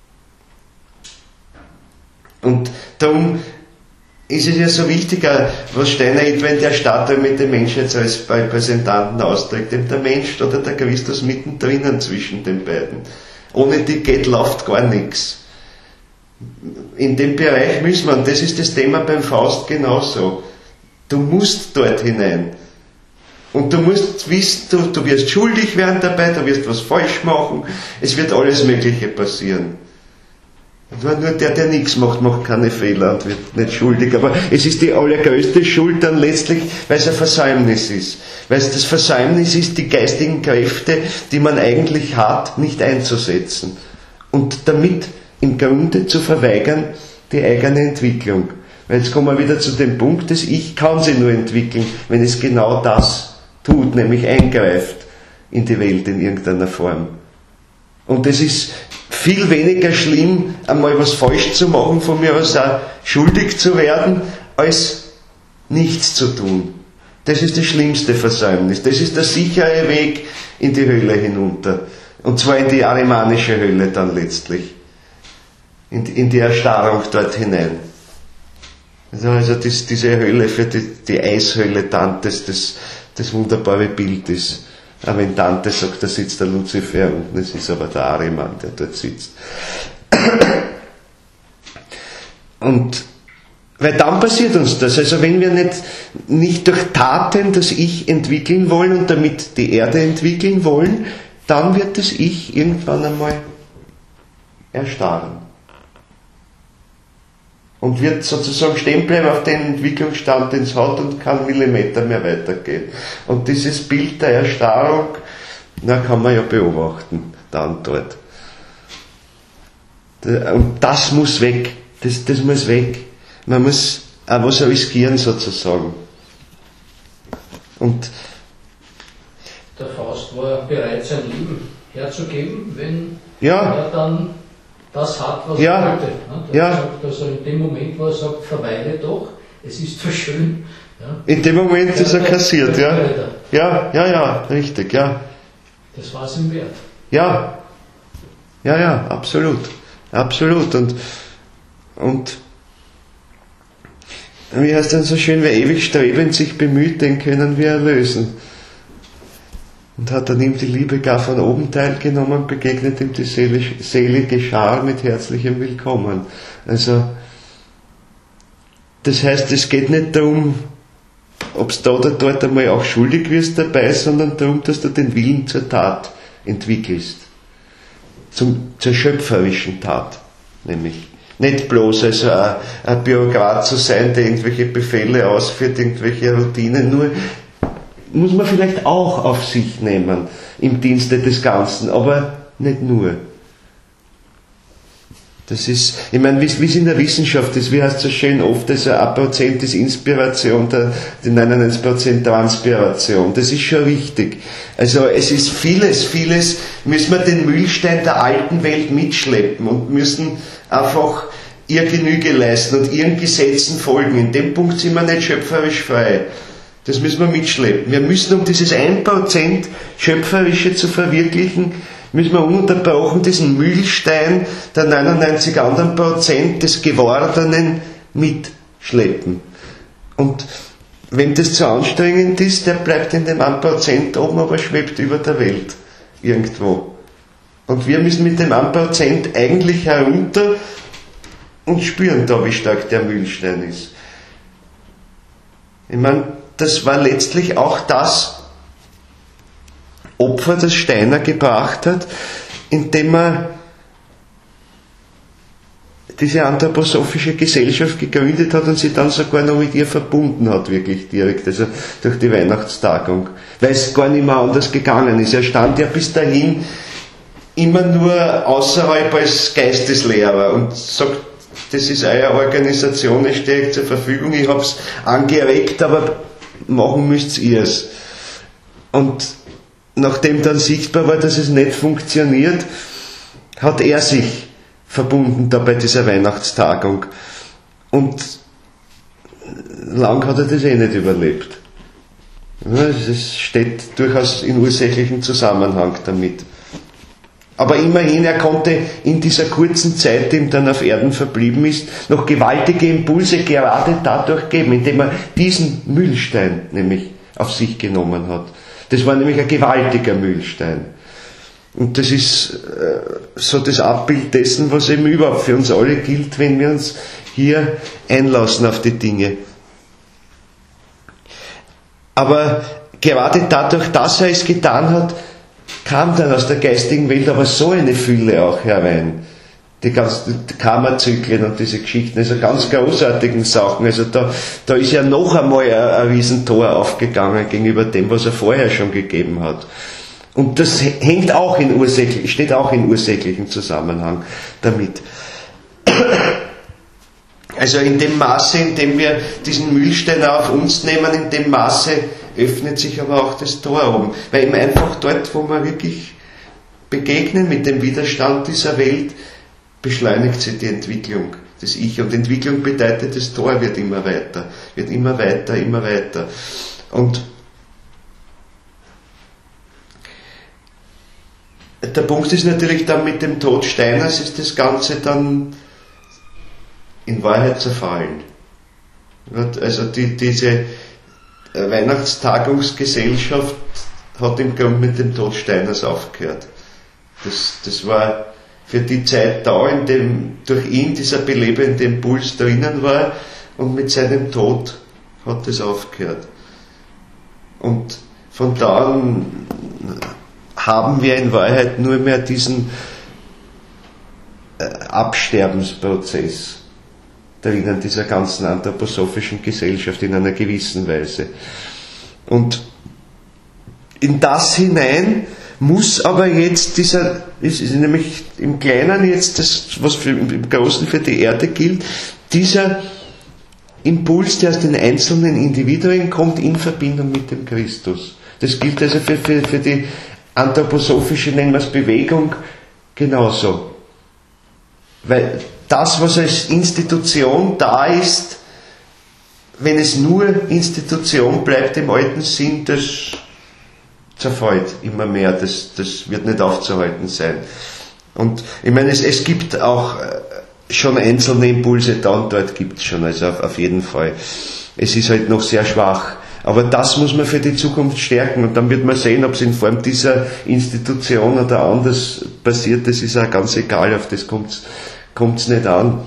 Und darum ist es ja so wichtig, was Steiner etwa in der Statue mit dem Menschen jetzt als Repräsentanten austrägt, denn der Mensch oder der Christus mittendrin zwischen den beiden. Ohne die geht, läuft gar nichts. In dem Bereich müssen wir, und das ist das Thema beim Faust genauso. Du musst dort hinein. Und du musst wissen, du, du wirst schuldig werden dabei, du wirst was falsch machen, es wird alles Mögliche passieren. Nur der, der nichts macht, macht keine Fehler und wird nicht schuldig. Aber es ist die allergrößte Schuld dann letztlich, weil es ein Versäumnis ist. Weil es das Versäumnis ist, die geistigen Kräfte, die man eigentlich hat, nicht einzusetzen. Und damit im Grunde zu verweigern, die eigene Entwicklung. Weil jetzt kommen wir wieder zu dem Punkt, dass Ich kann sie nur entwickeln, wenn es genau das tut, nämlich eingreift in die Welt in irgendeiner Form. Und es ist viel weniger schlimm, einmal was falsch zu machen, von mir aus auch schuldig zu werden, als nichts zu tun. Das ist das schlimmste Versäumnis. Das ist der sichere Weg in die Hölle hinunter. Und zwar in die arimanische Hölle dann letztlich. In, in die Erstarrung dort hinein. Also, also das, diese Hölle für die, die Eishölle Dantes, das, das wunderbare Bild ist. Aber wenn Dante sagt, da sitzt der Luzifer unten, es ist aber der Ariman, der dort sitzt. Und weil dann passiert uns das. Also wenn wir nicht, nicht durch Taten das Ich entwickeln wollen und damit die Erde entwickeln wollen, dann wird das Ich irgendwann einmal erstarren. Und wird sozusagen stehen bleiben auf den Entwicklungsstand, den es hat und keinen Millimeter mehr weitergehen. Und dieses Bild der Erstarrung, na, kann man ja beobachten, dann dort. Und das muss weg. Das, das muss weg. Man muss auch was riskieren sozusagen. Und der Faust war bereit, sein Leben herzugeben, wenn ja. er dann das hat, was ja. er wollte. Er ja. sagt also in dem Moment, wo er sagt, verweile doch, es ist so schön. Ja. In dem Moment ist er kassiert, ja. Ja, ja, ja, richtig, ja. Das war es ihm wert. Ja. Ja, ja, absolut. Absolut. Und, und wie heißt dann so schön, wer ewig strebend sich bemüht, den können wir erlösen. Und hat an ihm die Liebe gar von oben teilgenommen, begegnet ihm die selige Schar mit herzlichem Willkommen. Also, das heißt, es geht nicht darum, ob es da oder dort einmal auch schuldig wirst dabei, sondern darum, dass du den Willen zur Tat entwickelst. Zum, zur schöpferischen Tat, nämlich. Nicht bloß also ein, ein Bürokrat zu sein, der irgendwelche Befehle ausführt, irgendwelche Routinen, nur muss man vielleicht auch auf sich nehmen im Dienste des Ganzen, aber nicht nur. Das ist, ich meine, wie es in der Wissenschaft ist, wie heißt es so schön oft, also ein Prozent ist Inspiration, der, die neunundneunzig Prozent Transpiration. Das ist schon richtig. Also es ist vieles, vieles müssen wir den Mühlstein der alten Welt mitschleppen und müssen einfach ihr Genüge leisten und ihren Gesetzen folgen. In dem Punkt sind wir nicht schöpferisch frei. Das müssen wir mitschleppen. Wir müssen, um dieses ein Prozent Schöpferische zu verwirklichen, müssen wir ununterbrochen diesen Mühlstein der neunundneunzig anderen Prozent des Gewordenen mitschleppen. Und wenn das zu anstrengend ist, der bleibt in dem ein Prozent oben, aber schwebt über der Welt irgendwo. Und wir müssen mit dem ein Prozent eigentlich herunter und spüren da, wie stark der Mühlstein ist. Ich meine, das war letztlich auch das Opfer, das Steiner gebracht hat, indem er diese anthroposophische Gesellschaft gegründet hat und sie dann sogar noch mit ihr verbunden hat, wirklich direkt, also durch die Weihnachtstagung, weil es gar nicht mehr anders gegangen ist. Er stand ja bis dahin immer nur außerhalb als Geisteslehrer und sagt, das ist eure Organisation, ich stehe zur Verfügung, ich habe es angeregt, aber machen müsst ihr es. Und nachdem dann sichtbar war, dass es nicht funktioniert, hat er sich verbunden da bei dieser Weihnachtstagung. Und lang hat er das eh nicht überlebt. Es steht durchaus in ursächlichem Zusammenhang damit. Aber immerhin, er konnte in dieser kurzen Zeit, die ihm dann auf Erden verblieben ist, noch gewaltige Impulse gerade dadurch geben, indem er diesen Mühlstein nämlich auf sich genommen hat. Das war nämlich ein gewaltiger Mühlstein. Und das ist äh, so das Abbild dessen, was eben überhaupt für uns alle gilt, wenn wir uns hier einlassen auf die Dinge. Aber gerade dadurch, dass er es getan hat, kam dann aus der geistigen Welt aber so eine Fülle auch herein. Die ganzen Karma-Zyklen und diese Geschichten, also ganz großartigen Sachen. Also da, da ist ja noch einmal ein, ein Riesentor aufgegangen gegenüber dem, was er vorher schon gegeben hat. Und das hängt auch in ursächlich, steht auch in ursächlichen Zusammenhang damit. Also in dem Maße, in dem wir diesen Mühlstein auf uns nehmen, in dem Maße öffnet sich aber auch das Tor um. Weil eben einfach dort, wo wir wirklich begegnen mit dem Widerstand dieser Welt, beschleunigt sich die Entwicklung des Ich. Und Entwicklung bedeutet, das Tor wird immer weiter, wird immer weiter, immer weiter. Und der Punkt ist natürlich dann, mit dem Tod Steiners ist das Ganze dann in Wahrheit zerfallen. Also die, diese Weihnachtstagungsgesellschaft hat im Grunde mit dem Tod Steiners aufgehört. Das, das war für die Zeit da, in dem durch ihn dieser belebende Impuls drinnen war, und mit seinem Tod hat es aufgehört. Und von da an haben wir in Wahrheit nur mehr diesen äh, Absterbensprozess drinnen, dieser ganzen anthroposophischen Gesellschaft in einer gewissen Weise. Und in das hinein muss aber jetzt dieser, ist, ist nämlich im Kleinen jetzt das, was für, im Großen für die Erde gilt, dieser Impuls, der aus den einzelnen Individuen kommt, in Verbindung mit dem Christus. Das gilt also für, für, für die anthroposophische, nennen wir es, Bewegung genauso. Weil das, was als Institution da ist, wenn es nur Institution bleibt im alten Sinn, das zerfällt immer mehr, das, das wird nicht aufzuhalten sein. Und ich meine, es, es gibt auch schon einzelne Impulse, da und dort gibt es schon, also auf, auf jeden Fall. Es ist halt noch sehr schwach. Aber das muss man für die Zukunft stärken, und dann wird man sehen, ob es in Form dieser Institution oder anders passiert, das ist auch ganz egal, auf das kommt es nicht an.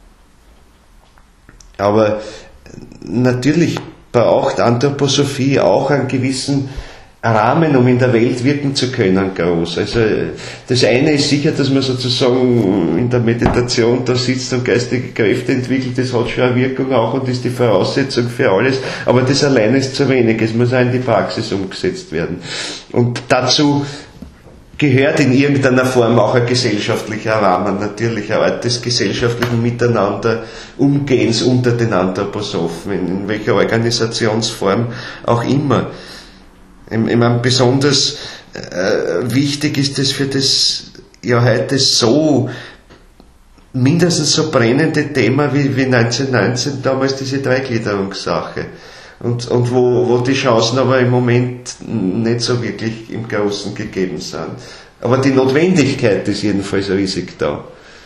Aber natürlich braucht Anthroposophie auch einen gewissen Rahmen, um in der Welt wirken zu können, groß. Also das eine ist sicher, dass man sozusagen in der Meditation da sitzt und geistige Kräfte entwickelt, das hat schon eine Wirkung auch und ist die Voraussetzung für alles, aber das alleine ist zu wenig, es muss auch in die Praxis umgesetzt werden. Und dazu gehört in irgendeiner Form auch ein gesellschaftlicher Rahmen, natürlich eine Art des gesellschaftlichen Miteinander Umgehens unter den Anthroposophen, in, in welcher Organisationsform auch immer. Ich meine, besonders äh, wichtig ist es für das ja heute so, mindestens so brennende Thema wie, wie neunzehnhundertneunzehn damals diese Dreigliederungssache. Und, und wo, wo die Chancen aber im Moment nicht so wirklich im Großen gegeben sind. Aber die Notwendigkeit ist jedenfalls riesig da.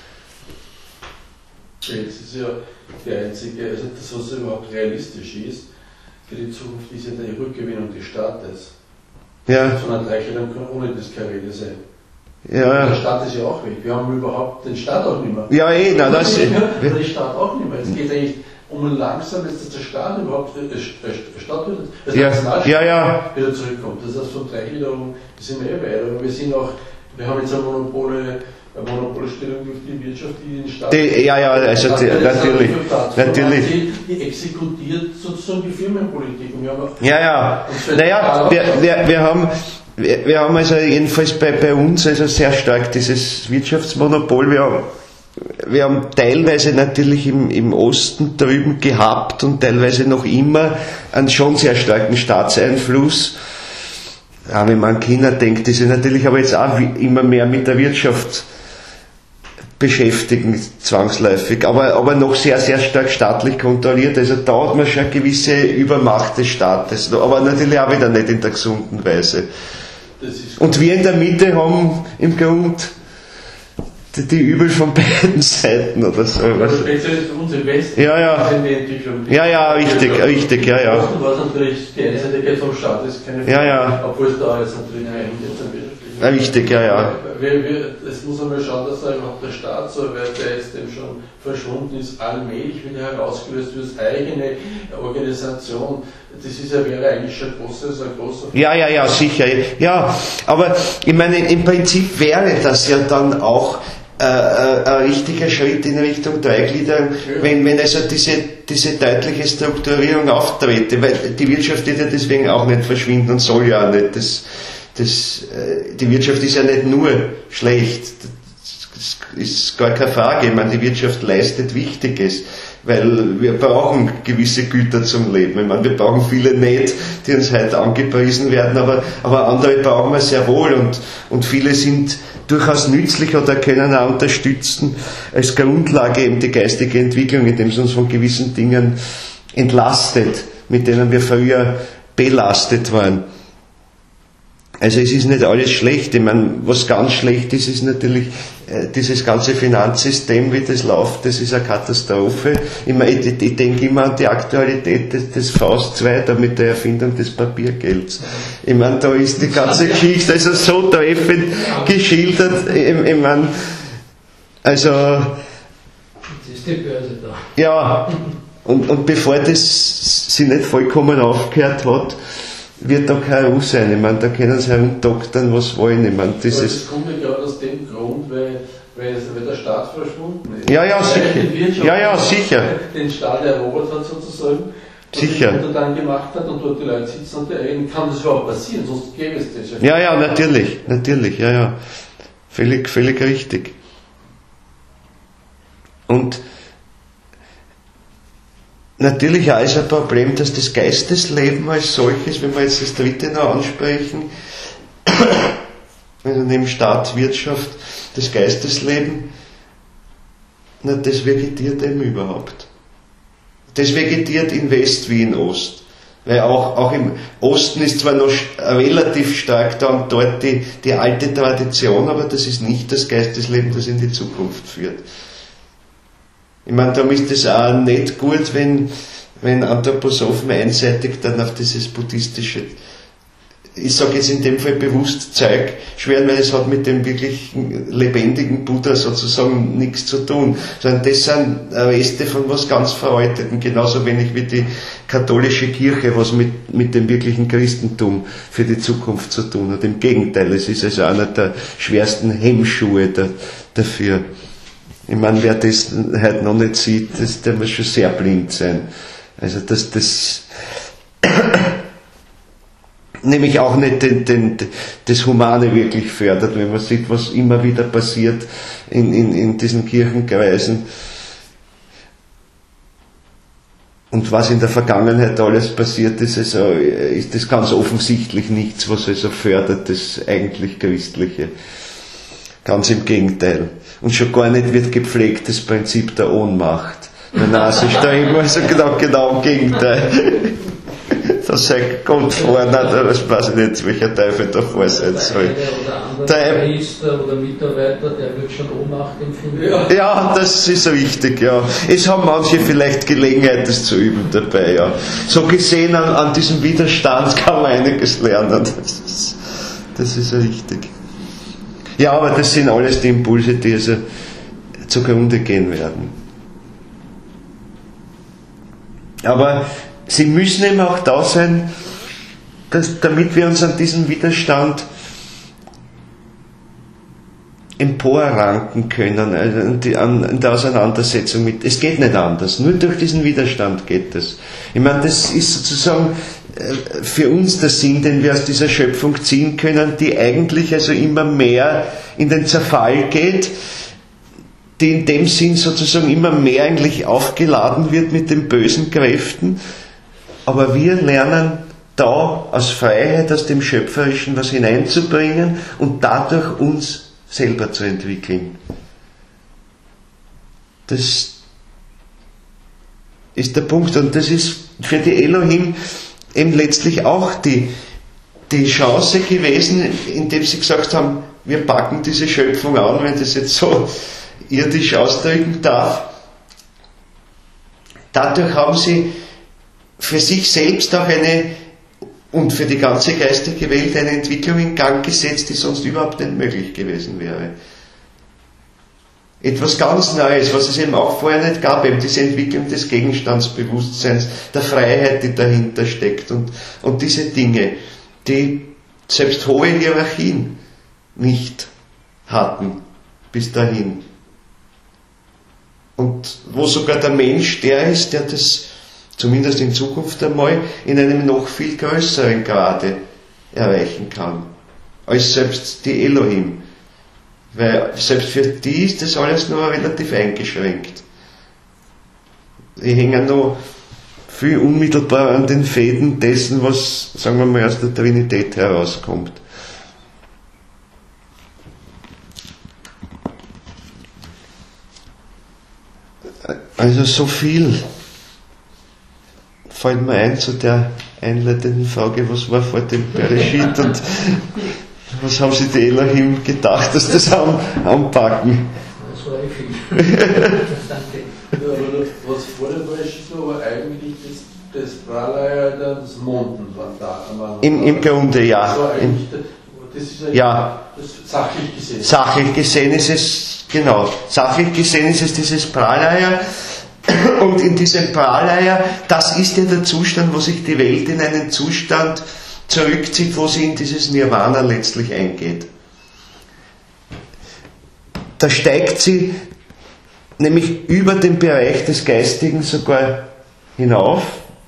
Jetzt ist ja die einzige, also das, was überhaupt realistisch ist, für die Zukunft ist ja die Rückgewinnung des Staates. Ja. Von einer Dreigliederung kann ohne das keine Rede sein. Ja. Der Staat ist ja auch weg. Wir haben überhaupt den Staat auch nicht mehr. Ja, eh, na, das ist. Der Staat auch nicht mehr. Es geht eigentlich um ein langsames, dass der Staat überhaupt stattfindet, dass ja. der Nationalstaat ja, ja. wieder zurückkommt. Das heißt, von Dreigliederung sind wir eh weiter. Wir sind auch, wir haben jetzt eine Monopole, eine Monopolstellung durch die Wirtschaft, die den Staat. Die, ja, ja, also die, natürlich. natürlich. Die, die exekutiert sozusagen die Firmenpolitik. Und wir haben auch, ja, ja. Naja, wir, wir, wir haben. Wir, wir haben also jedenfalls bei, bei uns also sehr stark dieses Wirtschaftsmonopol. Wir haben, wir haben teilweise natürlich im, im Osten drüben gehabt und teilweise noch immer einen schon sehr starken Staatseinfluss. Ja, wenn man an China denkt, ist es natürlich aber jetzt auch immer mehr mit der Wirtschaft beschäftigen, zwangsläufig, aber, aber noch sehr, sehr stark staatlich kontrolliert. Also da hat man schon eine gewisse Übermacht des Staates, aber natürlich auch wieder nicht in der gesunden Weise. Und wir in der Mitte haben im Grund die, die Übel von beiden Seiten oder so. Aber das Beste ist für uns im Westen, ja, ja. die Entwicklung. Die ja, ja, richtig, ja, richtig, ja, ja. Osten war es natürlich die Einseitigkeit vom Staat, das ist keine Frage, ja, ja. obwohl es da jetzt natürlich eine wirtschaftliche. Ja, richtig, ja, ja. Wir, wir, es muss einmal schauen, dass einfach der Staat, so weit der jetzt dem schon verschwunden ist, allmählich wieder herausgelöst wird, eigene Organisation. Das ist ja, wäre eigentlich schon ein großer, ein großer. Ja, ja, ja, sicher. Ja, aber ich meine, im Prinzip wäre das ja dann auch äh, ein richtiger Schritt in Richtung Dreigliederung, ja. wenn, wenn also diese, diese deutliche Strukturierung auftrete, weil die Wirtschaft wird ja deswegen auch nicht verschwinden und soll ja auch nicht. Das, Das, die Wirtschaft ist ja nicht nur schlecht, das ist gar keine Frage. Ich meine, die Wirtschaft leistet Wichtiges, weil wir brauchen gewisse Güter zum Leben. Ich meine, wir brauchen viele nicht, die uns heute angepriesen werden, aber, aber andere brauchen wir sehr wohl und, und viele sind durchaus nützlich oder können auch unterstützen als Grundlage eben die geistige Entwicklung, indem es uns von gewissen Dingen entlastet, mit denen wir früher belastet worden. Also es ist nicht alles schlecht. Ich meine, was ganz schlecht ist, ist natürlich äh, dieses ganze Finanzsystem, wie das läuft, das ist eine Katastrophe. Ich, meine, ich, ich denke immer an die Aktualität des, des Faust zwei, da mit der Erfindung des Papiergelds. Ich meine, da ist die ganze Geschichte also so treffend geschildert. Ich, ich meine, also... Jetzt ist die Börse da. Ja, und, und bevor das sich nicht vollkommen aufgehört hat, wird da keine Ruhe sein. Ich meine, da können sie herumdoktern, was wollen. Ich meine, das, das kommt ja gerade aus dem Grund, weil, weil, weil der Staat verschwunden ist. Ja, ja, sicher. Ja, ja, sicher. Den Staat erobert hat sozusagen, was sicher. er dann gemacht hat und dort die Leute sitzen und denken, kann das überhaupt passieren, sonst gäbe es das ja. Ja, ja, natürlich, natürlich, ja, ja. Völlig, völlig richtig. Und natürlich auch ist ein Problem, dass das Geistesleben als solches, wenn wir jetzt das dritte noch ansprechen, also neben Staat, Wirtschaft, das Geistesleben, na, das vegetiert eben überhaupt. Das vegetiert in West wie in Ost. Weil auch, auch im Osten ist zwar noch relativ stark da und dort die, die alte Tradition, aber das ist nicht das Geistesleben, das in die Zukunft führt. Ich meine, darum ist es auch nicht gut, wenn, wenn Anthroposophen einseitig dann auf dieses buddhistische, ich sage jetzt in dem Fall bewusst Zeug schweren, weil es hat mit dem wirklich lebendigen Buddha sozusagen nichts zu tun, sondern das sind Reste von was ganz Veralteten, genauso wenig wie die katholische Kirche, was mit, mit dem wirklichen Christentum für die Zukunft zu tun hat. Im Gegenteil, es ist also einer der schwersten Hemmschuhe da, dafür. Ich meine, wer das heute noch nicht sieht, das, der muss schon sehr blind sein. Also, dass das nämlich auch nicht den, den, das Humane wirklich fördert, wenn man sieht, was immer wieder passiert in, in, in diesen Kirchenkreisen und was in der Vergangenheit alles passiert ist, also ist das ganz offensichtlich nichts, was also fördert, das eigentlich Christliche. Ganz im Gegenteil. Und schon gar nicht wird gepflegt das Prinzip der Ohnmacht. Nein, nein, es ist da immer so genau, genau im Gegenteil. Da sagt Gott vor, nein, das weiß ich nicht, welcher Teufel da vor sein soll. Der Priester oder Mitarbeiter, der wird schon Ohnmacht empfinden. Ja. Ja, das ist richtig, ja. Es haben manche vielleicht Gelegenheit, das zu üben dabei, ja. So gesehen an, an diesem Widerstand kann man einiges lernen. Das ist, das ist richtig. Ja, aber das sind alles die Impulse, die also zugrunde gehen werden. Aber sie müssen eben auch da sein, dass, damit wir uns an diesem Widerstand emporranken können, also an, die, an der Auseinandersetzung mit. Es geht nicht anders, nur durch diesen Widerstand geht es. Ich meine, das ist sozusagen für uns der Sinn, den wir aus dieser Schöpfung ziehen können, die eigentlich also immer mehr in den Zerfall geht, die in dem Sinn sozusagen immer mehr eigentlich aufgeladen wird mit den bösen Kräften, aber wir lernen da aus Freiheit, aus dem Schöpferischen was hineinzubringen und dadurch uns selber zu entwickeln. Das ist der Punkt und das ist für die Elohim eben letztlich auch die, die Chance gewesen, indem sie gesagt haben, wir packen diese Schöpfung an, wenn das jetzt so irdisch ausdrücken darf. Dadurch haben sie für sich selbst auch eine und für die ganze geistige Welt eine Entwicklung in Gang gesetzt, die sonst überhaupt nicht möglich gewesen wäre. Etwas ganz Neues, was es eben auch vorher nicht gab, eben diese Entwicklung des Gegenstandsbewusstseins, der Freiheit, die dahinter steckt und, und diese Dinge, die selbst hohe Hierarchien nicht hatten bis dahin. Und wo sogar der Mensch der ist, der das zumindest in Zukunft einmal in einem noch viel größeren Grade erreichen kann, als selbst die Elohim. Weil selbst für die ist das alles nur relativ eingeschränkt. Die hängen noch viel unmittelbar an den Fäden dessen, was, sagen wir mal, aus der Trinität herauskommt. Also so viel fällt mir ein zu der einleitenden Frage, was war vor dem Bereshit und was haben sich die Elohim gedacht, dass das an, anpacken? Das war eh viel. Danke. Ja, aber was vor dem Bereshit war, aber eigentlich das, das Pralaya, das Monden waren da. Waren Im, Im Grunde, ja. Das, war Im, das ist eigentlich ja. das sachlich gesehen. Sachlich gesehen ist es, genau, sachlich gesehen ist es dieses Pralaya. Und in diesem Pralaya, das ist ja der Zustand, wo sich die Welt in einen Zustand zurückzieht, wo sie in dieses Nirvana letztlich eingeht. Da steigt sie nämlich über den Bereich des Geistigen sogar hinauf.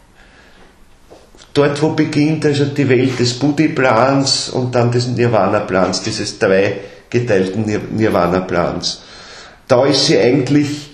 Dort, wo beginnt also die Welt des Buddhi-Plans und dann des Nirvana-Plans, dieses dreigeteilten Nirvana-Plans. Da ist sie eigentlich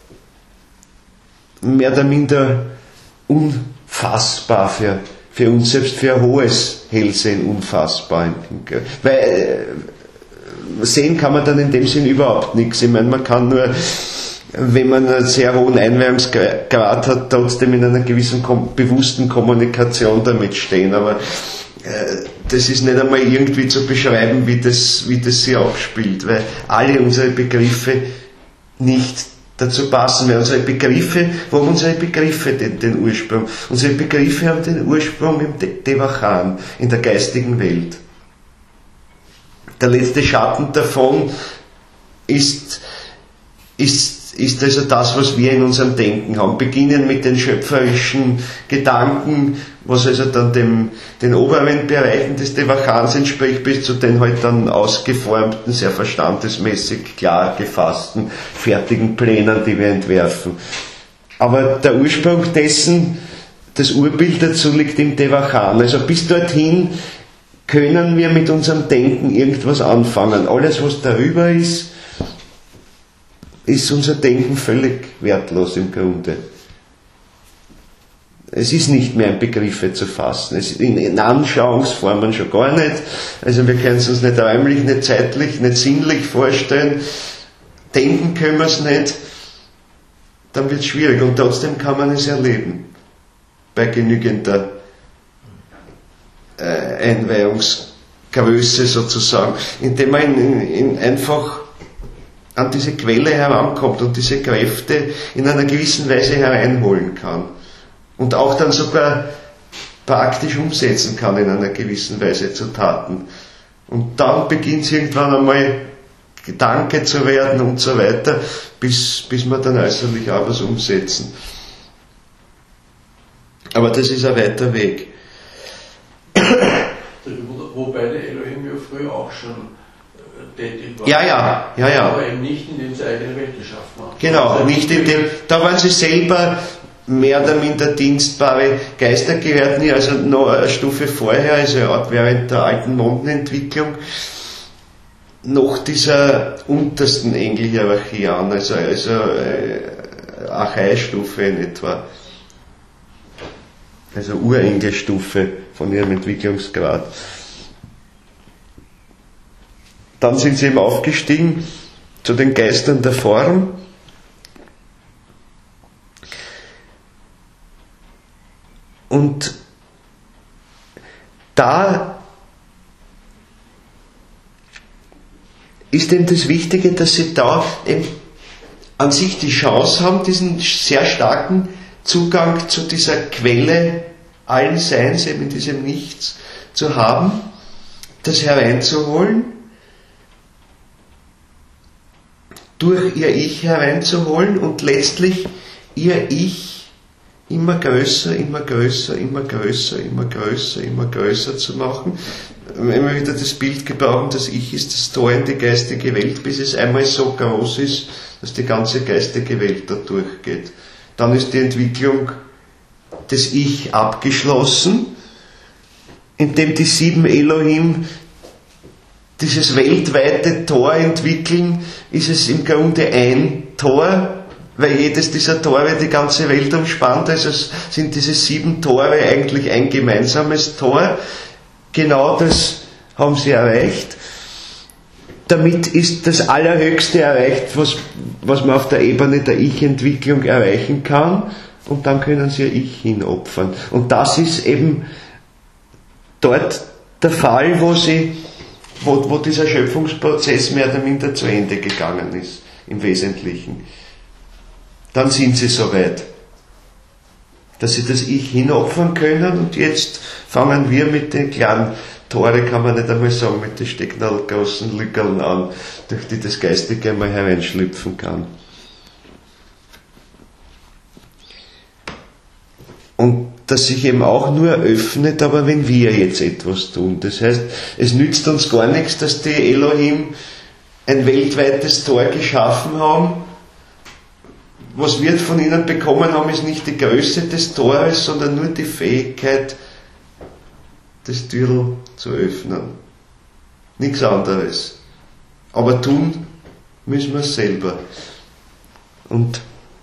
mehr oder minder unfassbar für, für uns, selbst für ein hohes Hellsehen unfassbar. Weil äh, sehen kann man dann in dem Sinn überhaupt nichts. Ich meine, man kann nur, wenn man einen sehr hohen Einweihungsgrad hat, trotzdem in einer gewissen kom- bewussten Kommunikation damit stehen. Aber äh, das ist nicht einmal irgendwie zu beschreiben, wie das, wie das sich abspielt, weil alle unsere Begriffe nicht dazu passen, weil unsere Begriffe, wo haben unsere Begriffe den, den Ursprung? Unsere Begriffe haben den Ursprung im De- Devachan, in der geistigen Welt. Der letzte Schatten davon ist, ist, ist also das, was wir in unserem Denken haben. Beginnen mit den schöpferischen Gedanken, was also dann dem, den oberen Bereichen des Devachans entspricht, bis zu den halt dann ausgeformten, sehr verstandesmäßig klar gefassten, fertigen Plänen, die wir entwerfen. Aber der Ursprung dessen, das Urbild dazu liegt im Devachan. Also bis dorthin können wir mit unserem Denken irgendwas anfangen. Alles, was darüber ist, ist unser Denken völlig wertlos im Grunde. Es ist nicht mehr in Begriffe zu fassen. Es in, in Anschauungsformen schon gar nicht. Also wir können es uns nicht räumlich, nicht zeitlich, nicht sinnlich vorstellen. Denken können wir es nicht. Dann wird es schwierig. Und trotzdem kann man es erleben. Bei genügender äh, Einweihungsgröße sozusagen. Indem man in, in, in einfach an diese Quelle herankommt und diese Kräfte in einer gewissen Weise hereinholen kann. Und auch dann sogar praktisch umsetzen kann in einer gewissen Weise zu Taten. Und dann beginnt es irgendwann einmal Gedanke zu werden und so weiter, bis, bis wir dann äußerlich auch was umsetzen. Aber das ist ein weiter Weg. Wobei der Elohim ja früher auch schon tätig war. Ja, ja, ja, ja. Aber eben nicht, indem sie eigene Welt geschaffen haben. Genau, also nicht in dem, da waren sie selber mehr oder minder dienstbare Geister, gehörten ja also noch eine Stufe vorher, also während der alten Mondenentwicklung, noch dieser untersten Engelhierarchie an, also, also äh, Archai-Stufe in etwa. Also Urengelstufe von ihrem Entwicklungsgrad. Dann sind sie eben aufgestiegen zu den Geistern der Form. Und da ist eben das Wichtige, dass sie da eben an sich die Chance haben, diesen sehr starken Zugang zu dieser Quelle allen Seins, eben in diesem Nichts, zu haben, das hereinzuholen, durch ihr Ich hereinzuholen und letztlich ihr Ich immer größer, immer größer, immer größer, immer größer, immer größer zu machen. Wenn wir wieder das Bild gebrauchen, das Ich ist das Tor in die geistige Welt, bis es einmal so groß ist, dass die ganze geistige Welt da durchgeht. Dann ist die Entwicklung des Ich abgeschlossen, indem die sieben Elohim dieses weltweite Tor entwickeln, ist es im Grunde ein Tor, weil jedes dieser Tore die ganze Welt umspannt, also sind diese sieben Tore eigentlich ein gemeinsames Tor. Genau das haben sie erreicht. Damit ist das Allerhöchste erreicht, was, was man auf der Ebene der Ich-Entwicklung erreichen kann. und dann können sie ihr Ich hinopfern. Und das ist eben dort der Fall, wo, sie, wo, wo dieser Schöpfungsprozess mehr oder minder zu Ende gegangen ist, im Wesentlichen. Dann sind sie soweit, dass sie das Ich hinopfern können, und jetzt fangen wir mit den kleinen Tore, kann man nicht einmal sagen, mit den stecknadelgroßen Lückeln an, durch die das Geistige einmal hereinschlüpfen kann. Und das sich eben auch nur öffnet, aber wenn wir jetzt etwas tun. Das heißt, es nützt uns gar nichts, dass die Elohim ein weltweites Tor geschaffen haben. Was wir von ihnen bekommen haben, ist nicht die Größe des Tores, sondern nur die Fähigkeit, das Türl zu öffnen. Nichts anderes. Aber tun müssen wir es selber. Und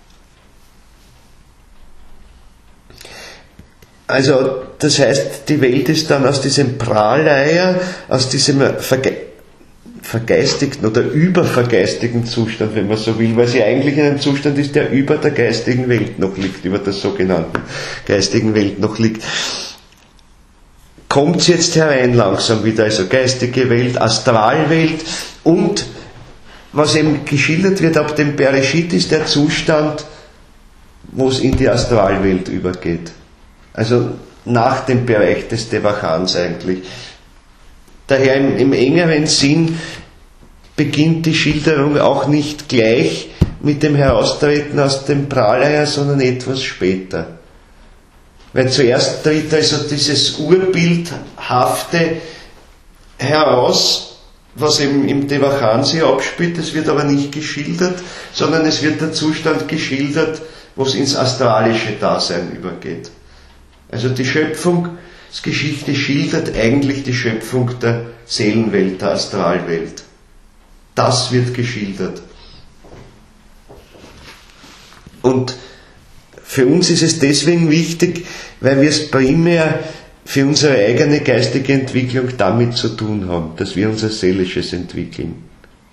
also, das heißt, die Welt ist dann aus diesem Prahleier, aus diesem Verge vergeistigten oder übervergeistigten Zustand, wenn man so will, weil sie eigentlich in einem Zustand ist, der über der geistigen Welt noch liegt, über der sogenannten geistigen Welt noch liegt. Kommt es jetzt herein langsam wieder, also geistige Welt, Astralwelt, und was eben geschildert wird ab dem Bereshit ist der Zustand, wo es in die Astralwelt übergeht. Also nach dem Bereich des Devachans eigentlich. Daher im, im engeren Sinn beginnt die Schilderung auch nicht gleich mit dem Heraustreten aus dem Pralaya, sondern etwas später. Weil zuerst tritt also dieses Urbildhafte heraus, was eben im Devachan sich abspielt, das wird aber nicht geschildert, sondern es wird der Zustand geschildert, wo es ins astralische Dasein übergeht. Also die Schöpfungsgeschichte schildert eigentlich die Schöpfung der Seelenwelt, der Astralwelt. Das wird geschildert. Und für uns ist es deswegen wichtig, weil wir es primär für unsere eigene geistige Entwicklung damit zu tun haben, dass wir unser Seelisches entwickeln.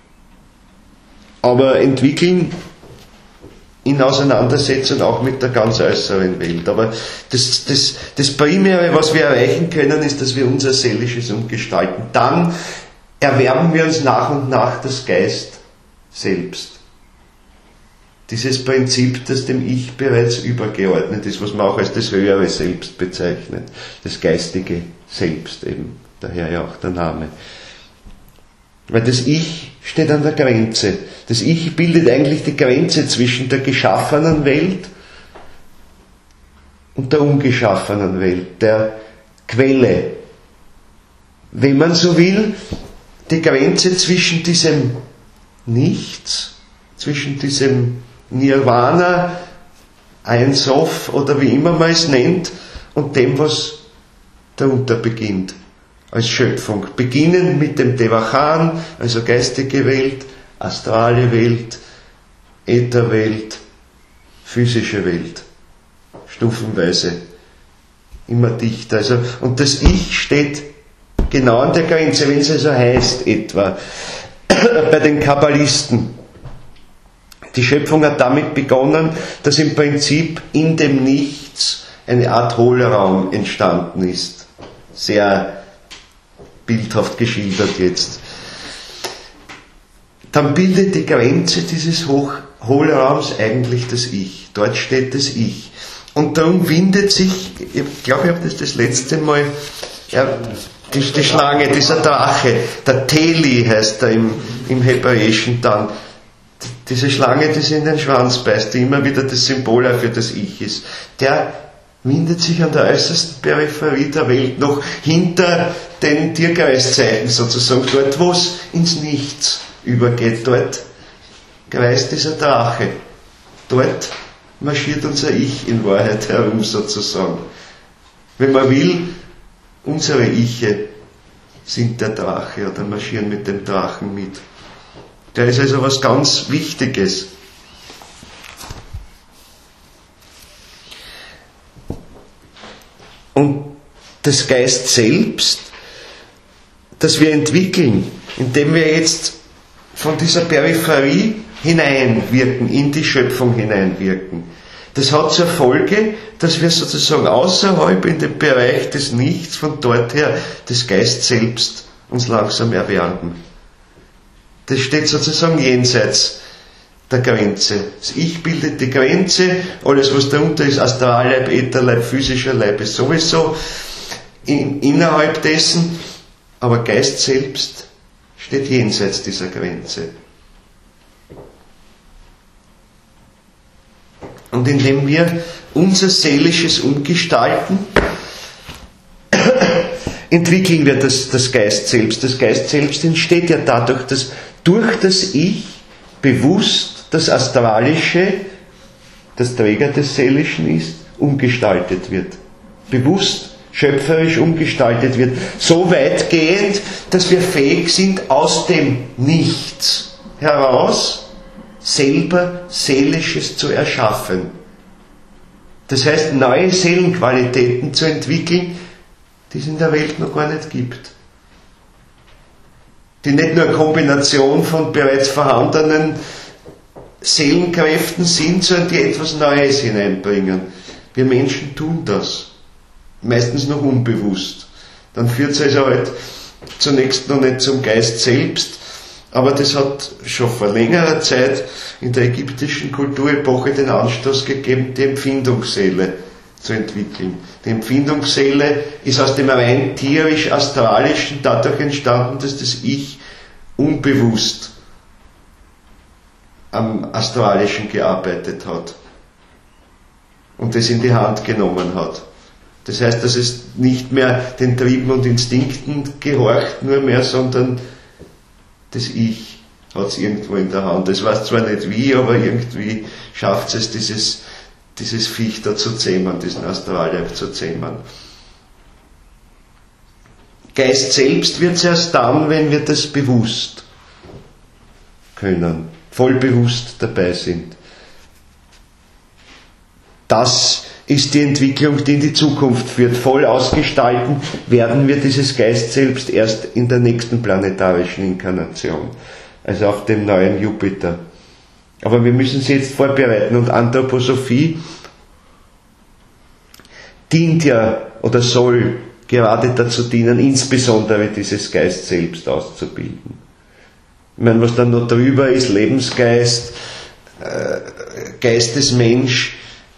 Aber entwickeln in Auseinandersetzung auch mit der ganz äußeren Welt. Aber das, das, das Primäre, was wir erreichen können, ist, dass wir unser Seelisches umgestalten. Dann erwerben wir uns nach und nach das Geist selbst. Dieses Prinzip, das dem Ich bereits übergeordnet ist, was man auch als das höhere Selbst bezeichnet. Das geistige Selbst eben. Daher ja auch der Name. Weil das Ich steht an der Grenze. Das Ich bildet eigentlich die Grenze zwischen der geschaffenen Welt und der ungeschaffenen Welt, der Quelle. Wenn man so will, die Grenze zwischen diesem Nichts, zwischen diesem Nirvana, Ein Sof oder wie immer man es nennt, und dem, was darunter beginnt. Als Schöpfung. Beginnen mit dem Devachan, also geistige Welt, astrale Welt, Ätherwelt, physische Welt. Stufenweise. Immer dichter. Also, und das Ich steht genau an der Grenze, wenn es also heißt etwa bei den Kabbalisten. Die Schöpfung hat damit begonnen, dass im Prinzip in dem Nichts eine Art Hohlraum entstanden ist. Sehr bildhaft geschildert jetzt. Dann bildet die Grenze dieses Hoch- Hohlraums eigentlich das Ich. Dort steht das Ich. Und darum windet sich, ich glaube, ich habe das das letzte Mal, ja, die, die Schlange, dieser Drache, der Teli heißt er im, im Hebräischen dann. Diese Schlange, die sich in den Schwanz beißt, die immer wieder das Symbol für das Ich ist, der windet sich an der äußersten Peripherie der Welt noch hinter den Tierkreiszeichen sozusagen, dort wo es ins Nichts übergeht, dort kreist dieser Drache, dort marschiert unser Ich in Wahrheit herum sozusagen. Wenn man will, unsere Iche sind der Drache oder marschieren mit dem Drachen mit. Der ist also was ganz Wichtiges. Und das Geist selbst, das wir entwickeln, indem wir jetzt von dieser Peripherie hineinwirken, in die Schöpfung hineinwirken, Das hat zur Folge, dass wir sozusagen außerhalb in dem Bereich des Nichts, von dort her des Geist selbst, uns langsam erwärmen. Das steht sozusagen jenseits der Grenze. Das Ich bildet die Grenze, alles was darunter ist, Astralleib, Ätherleib, physischer Leib ist sowieso in, innerhalb dessen, aber Geist selbst steht jenseits dieser Grenze. Und indem wir unser seelisches umgestalten, entwickeln wir das, das Geist selbst. Das Geist selbst entsteht ja dadurch, dass durch das Ich bewusst das Astralische, das Träger des Seelischen ist, umgestaltet wird. Bewusst, schöpferisch umgestaltet wird. So weitgehend, dass wir fähig sind, aus dem Nichts heraus selber Seelisches zu erschaffen. Das heißt, neue Seelenqualitäten zu entwickeln, die es in der Welt noch gar nicht gibt. Die nicht nur eine Kombination von bereits vorhandenen Seelenkräften sind, sondern die etwas Neues hineinbringen. Wir Menschen tun das. Meistens noch unbewusst. Dann führt es also halt zunächst noch nicht zum Geist selbst, aber das hat schon vor längerer Zeit in der ägyptischen Kulturepoche den Anstoß gegeben, die Empfindungsseele zu entwickeln. Die Empfindungsseele ist aus dem rein tierisch-astralischen dadurch entstanden, dass das Ich unbewusst am Astralischen gearbeitet hat und das in die Hand genommen hat. Das heißt, dass es nicht mehr den Trieben und Instinkten gehorcht nur mehr, sondern das Ich hat es irgendwo in der Hand. Es weiß zwar nicht wie, aber irgendwie schafft es, dieses, dieses Viech da zu zähmen, diesen Astralleib zu zähmen. Geist selbst wird es erst dann, wenn wir das bewusst können, voll bewusst dabei sind. Das ist die Entwicklung, die in die Zukunft führt. Voll ausgestalten werden wir dieses Geist selbst erst in der nächsten planetarischen Inkarnation, also auf dem neuen Jupiter. Aber wir müssen sie jetzt vorbereiten, und Anthroposophie dient ja oder soll gerade dazu dienen, insbesondere dieses Geist selbst auszubilden. Ich meine, was dann noch drüber ist, Lebensgeist, äh, Geistesmensch,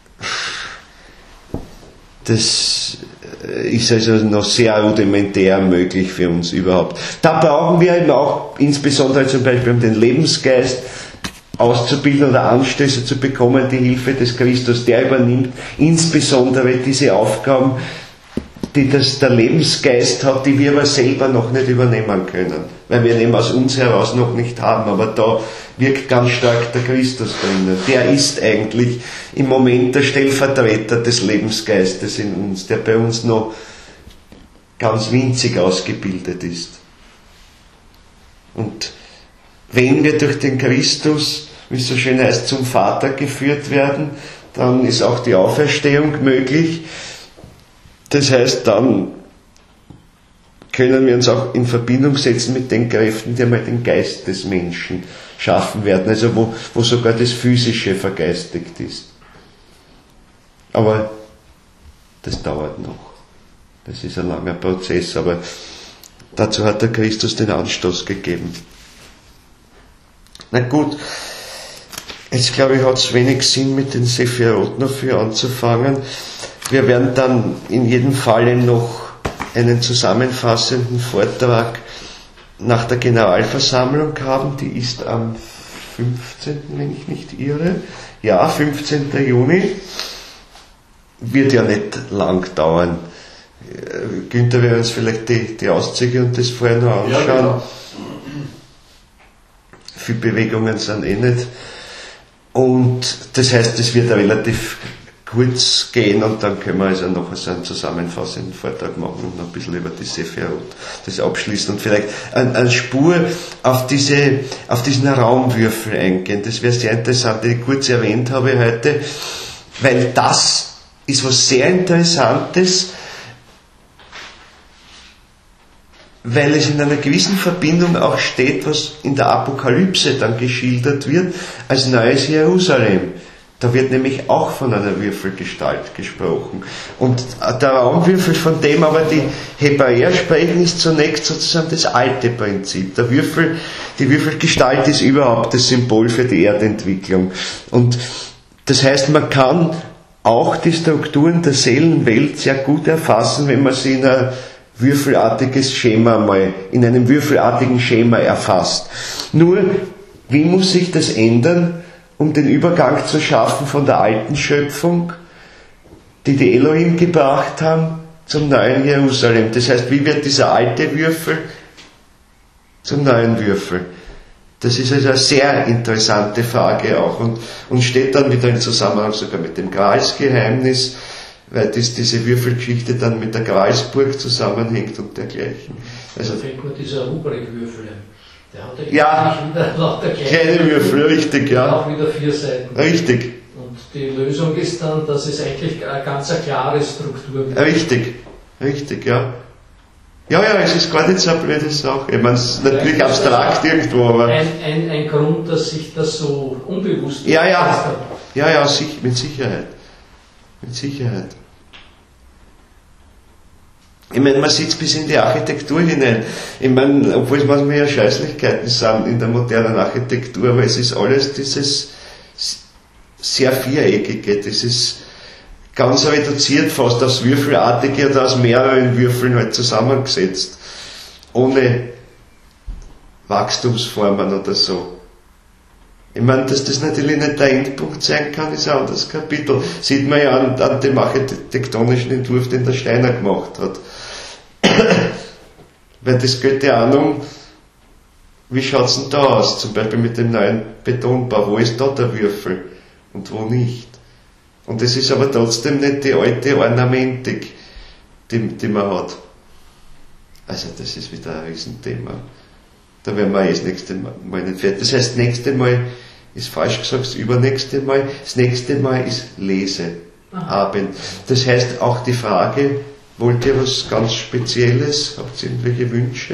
das ist also noch sehr rudimentär möglich für uns überhaupt. Da brauchen wir eben auch, insbesondere zum Beispiel um den Lebensgeist auszubilden oder Anstöße zu bekommen, die Hilfe des Christus, der übernimmt insbesondere diese Aufgaben, die das der Lebensgeist hat, die wir aber selber noch nicht übernehmen können, weil wir ihn aus uns heraus noch nicht haben. Aber da wirkt ganz stark der Christus drin. Der ist eigentlich im Moment der Stellvertreter des Lebensgeistes in uns, der bei uns noch ganz winzig ausgebildet ist. Und wenn wir durch den Christus, wie es so schön heißt, zum Vater geführt werden, dann ist auch die Auferstehung möglich. Das heißt, dann können wir uns auch in Verbindung setzen mit den Kräften, die einmal den Geist des Menschen schaffen werden, also wo, wo sogar das Physische vergeistigt ist. Aber das dauert noch. Das ist ein langer Prozess, aber dazu hat der Christus den Anstoß gegeben. Na gut, jetzt glaube ich, hat es wenig Sinn, mit den Sephirot noch viel anzufangen. Wir werden dann in jedem Falle noch einen zusammenfassenden Vortrag nach der Generalversammlung haben. Die ist am fünfzehnten, wenn ich nicht irre. Ja, fünfzehnten Juni. Wird ja nicht lang dauern. Günther, wir uns vielleicht die, die Auszüge und das vorher noch anschauen. Ja, genau. Viele Bewegungen sind eh nicht. Und das heißt, es wird relativ kurz gehen, und dann können wir also noch so einen zusammenfassenden Vortrag machen und noch ein bisschen über die Sephirot das abschließen und vielleicht eine, eine Spur auf, diese, auf diesen Raumwürfel eingehen. Das wäre sehr interessant, den ich kurz erwähnt habe heute, weil das ist was sehr Interessantes, weil es in einer gewissen Verbindung auch steht, was in der Apokalypse dann geschildert wird als neues Jerusalem. Da wird nämlich auch von einer Würfelgestalt gesprochen. Und der Raumwürfel, von dem aber die Hebräer sprechen, ist zunächst sozusagen das alte Prinzip. Der Würfel, die Würfelgestalt ist überhaupt das Symbol für die Erdentwicklung. Und das heißt, man kann auch die Strukturen der Seelenwelt sehr gut erfassen, wenn man sie in ein würfelartiges Schema mal, in einem würfelartigen Schema erfasst. Nur, wie muss sich das ändern, um den Übergang zu schaffen von der alten Schöpfung, die die Elohim gebracht haben, zum neuen Jerusalem? Das heißt, wie wird dieser alte Würfel zum neuen Würfel? Das ist also eine sehr interessante Frage auch und, und steht dann wieder im Zusammenhang sogar mit dem Gralsgeheimnis, weil das, diese Würfelgeschichte dann mit der Gralsburg zusammenhängt und dergleichen. Also, da fällt mir dieser Ruprecht-Würfel ein. Der hat ja, wieder lauter kleine Würfel, richtig, ja. Auch wieder vier Seiten. Richtig. Und die Lösung ist dann, dass es eigentlich eine ganz eine klare Struktur gibt. Richtig, richtig, ja. Ja, ja, es ist gar nicht so eine blöde Sache. Ich meine, es ist natürlich abstrakt irgendwo, aber... Ein, ein, ein Grund, dass sich das so unbewusst ja, ja, ja, ja, mit Sicherheit. Mit Sicherheit. Ich meine, man sieht bis in die Architektur hinein. Ich meine, obwohl es manchmal ja Scheußlichkeiten sind in der modernen Architektur, aber es ist alles dieses sehr Viereckige, dieses ganz reduziert fast aufs Würfelartige oder aus mehreren Würfeln halt zusammengesetzt. Ohne Wachstumsformen oder so. Ich meine, dass das natürlich nicht der Endpunkt sein kann, ist ein anderes Kapitel. Sieht man ja an, an dem architektonischen Entwurf, den der Steiner gemacht hat. Weil das geht ja auch um, wie schaut's denn da aus? Zum Beispiel mit dem neuen Betonbau. Wo ist da der Würfel? Und wo nicht? Und es ist aber trotzdem nicht die alte Ornamentik, die, die man hat. Also das ist wieder ein Riesenthema. Da werden wir eh das nächste Mal nicht fertig. Das heißt, das nächste Mal ist falsch gesagt, das übernächste Mal. Das nächste Mal ist Leseabend. Das heißt, auch die Frage, wollt ihr was ganz Spezielles? Habt ihr irgendwelche Wünsche?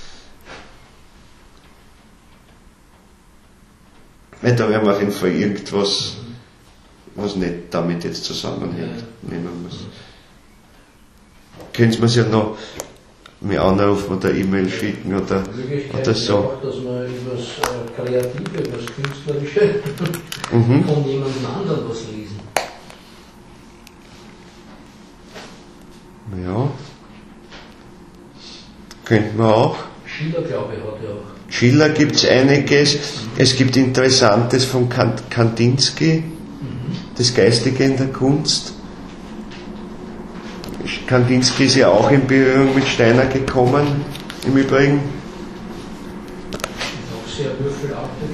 Weil da werden wir auf jeden Fall irgendwas, was nicht damit jetzt zusammenhängt, nehmen muss. Können Sie mir ja noch mir anrufen oder E-Mail schicken oder, oder so. Auch, dass man etwas äh, Kreatives, etwas Künstlerisches mhm. von jemandem anderen was lesen. Ja. Könnten wir auch. Schiller, glaube ich, hat ja auch. Schiller gibt es einiges. Es gibt Interessantes von Kandinsky, mhm. das Geistige in der Kunst. Kandinsky ist ja auch in Berührung mit Steiner gekommen, im Übrigen. Auch sehr würfelartig.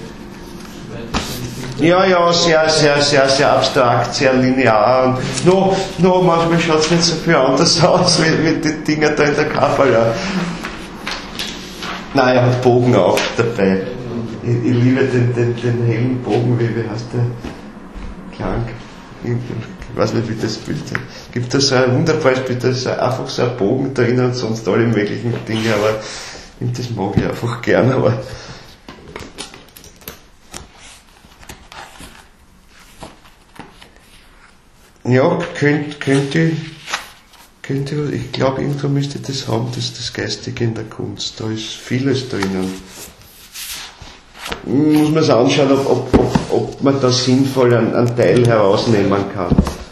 Ja, ja, sehr, sehr, sehr, sehr abstrakt, sehr linear. Und no, no, manchmal schaut es nicht so viel anders aus wie, wie die Dinger da in der Kappala. Nein, er hat Bogen auch dabei. Ich, ich liebe den, den, den hellen Bogen, wie, wie heißt der? Klang. Ich weiß nicht, wie das Bild ist. Gibt da so ein wunderbares Bild, da ist einfach so ein Bogen drin und sonst alle möglichen Dinge, aber das mag ich einfach gern, aber ja, könnte, könnte, könnte, ich glaube, irgendwo müsste das haben, das, das Geistige in der Kunst. Da ist vieles drinnen. Muss man es anschauen, ob, ob, ob, ob man da sinnvoll einen, einen Teil herausnehmen kann.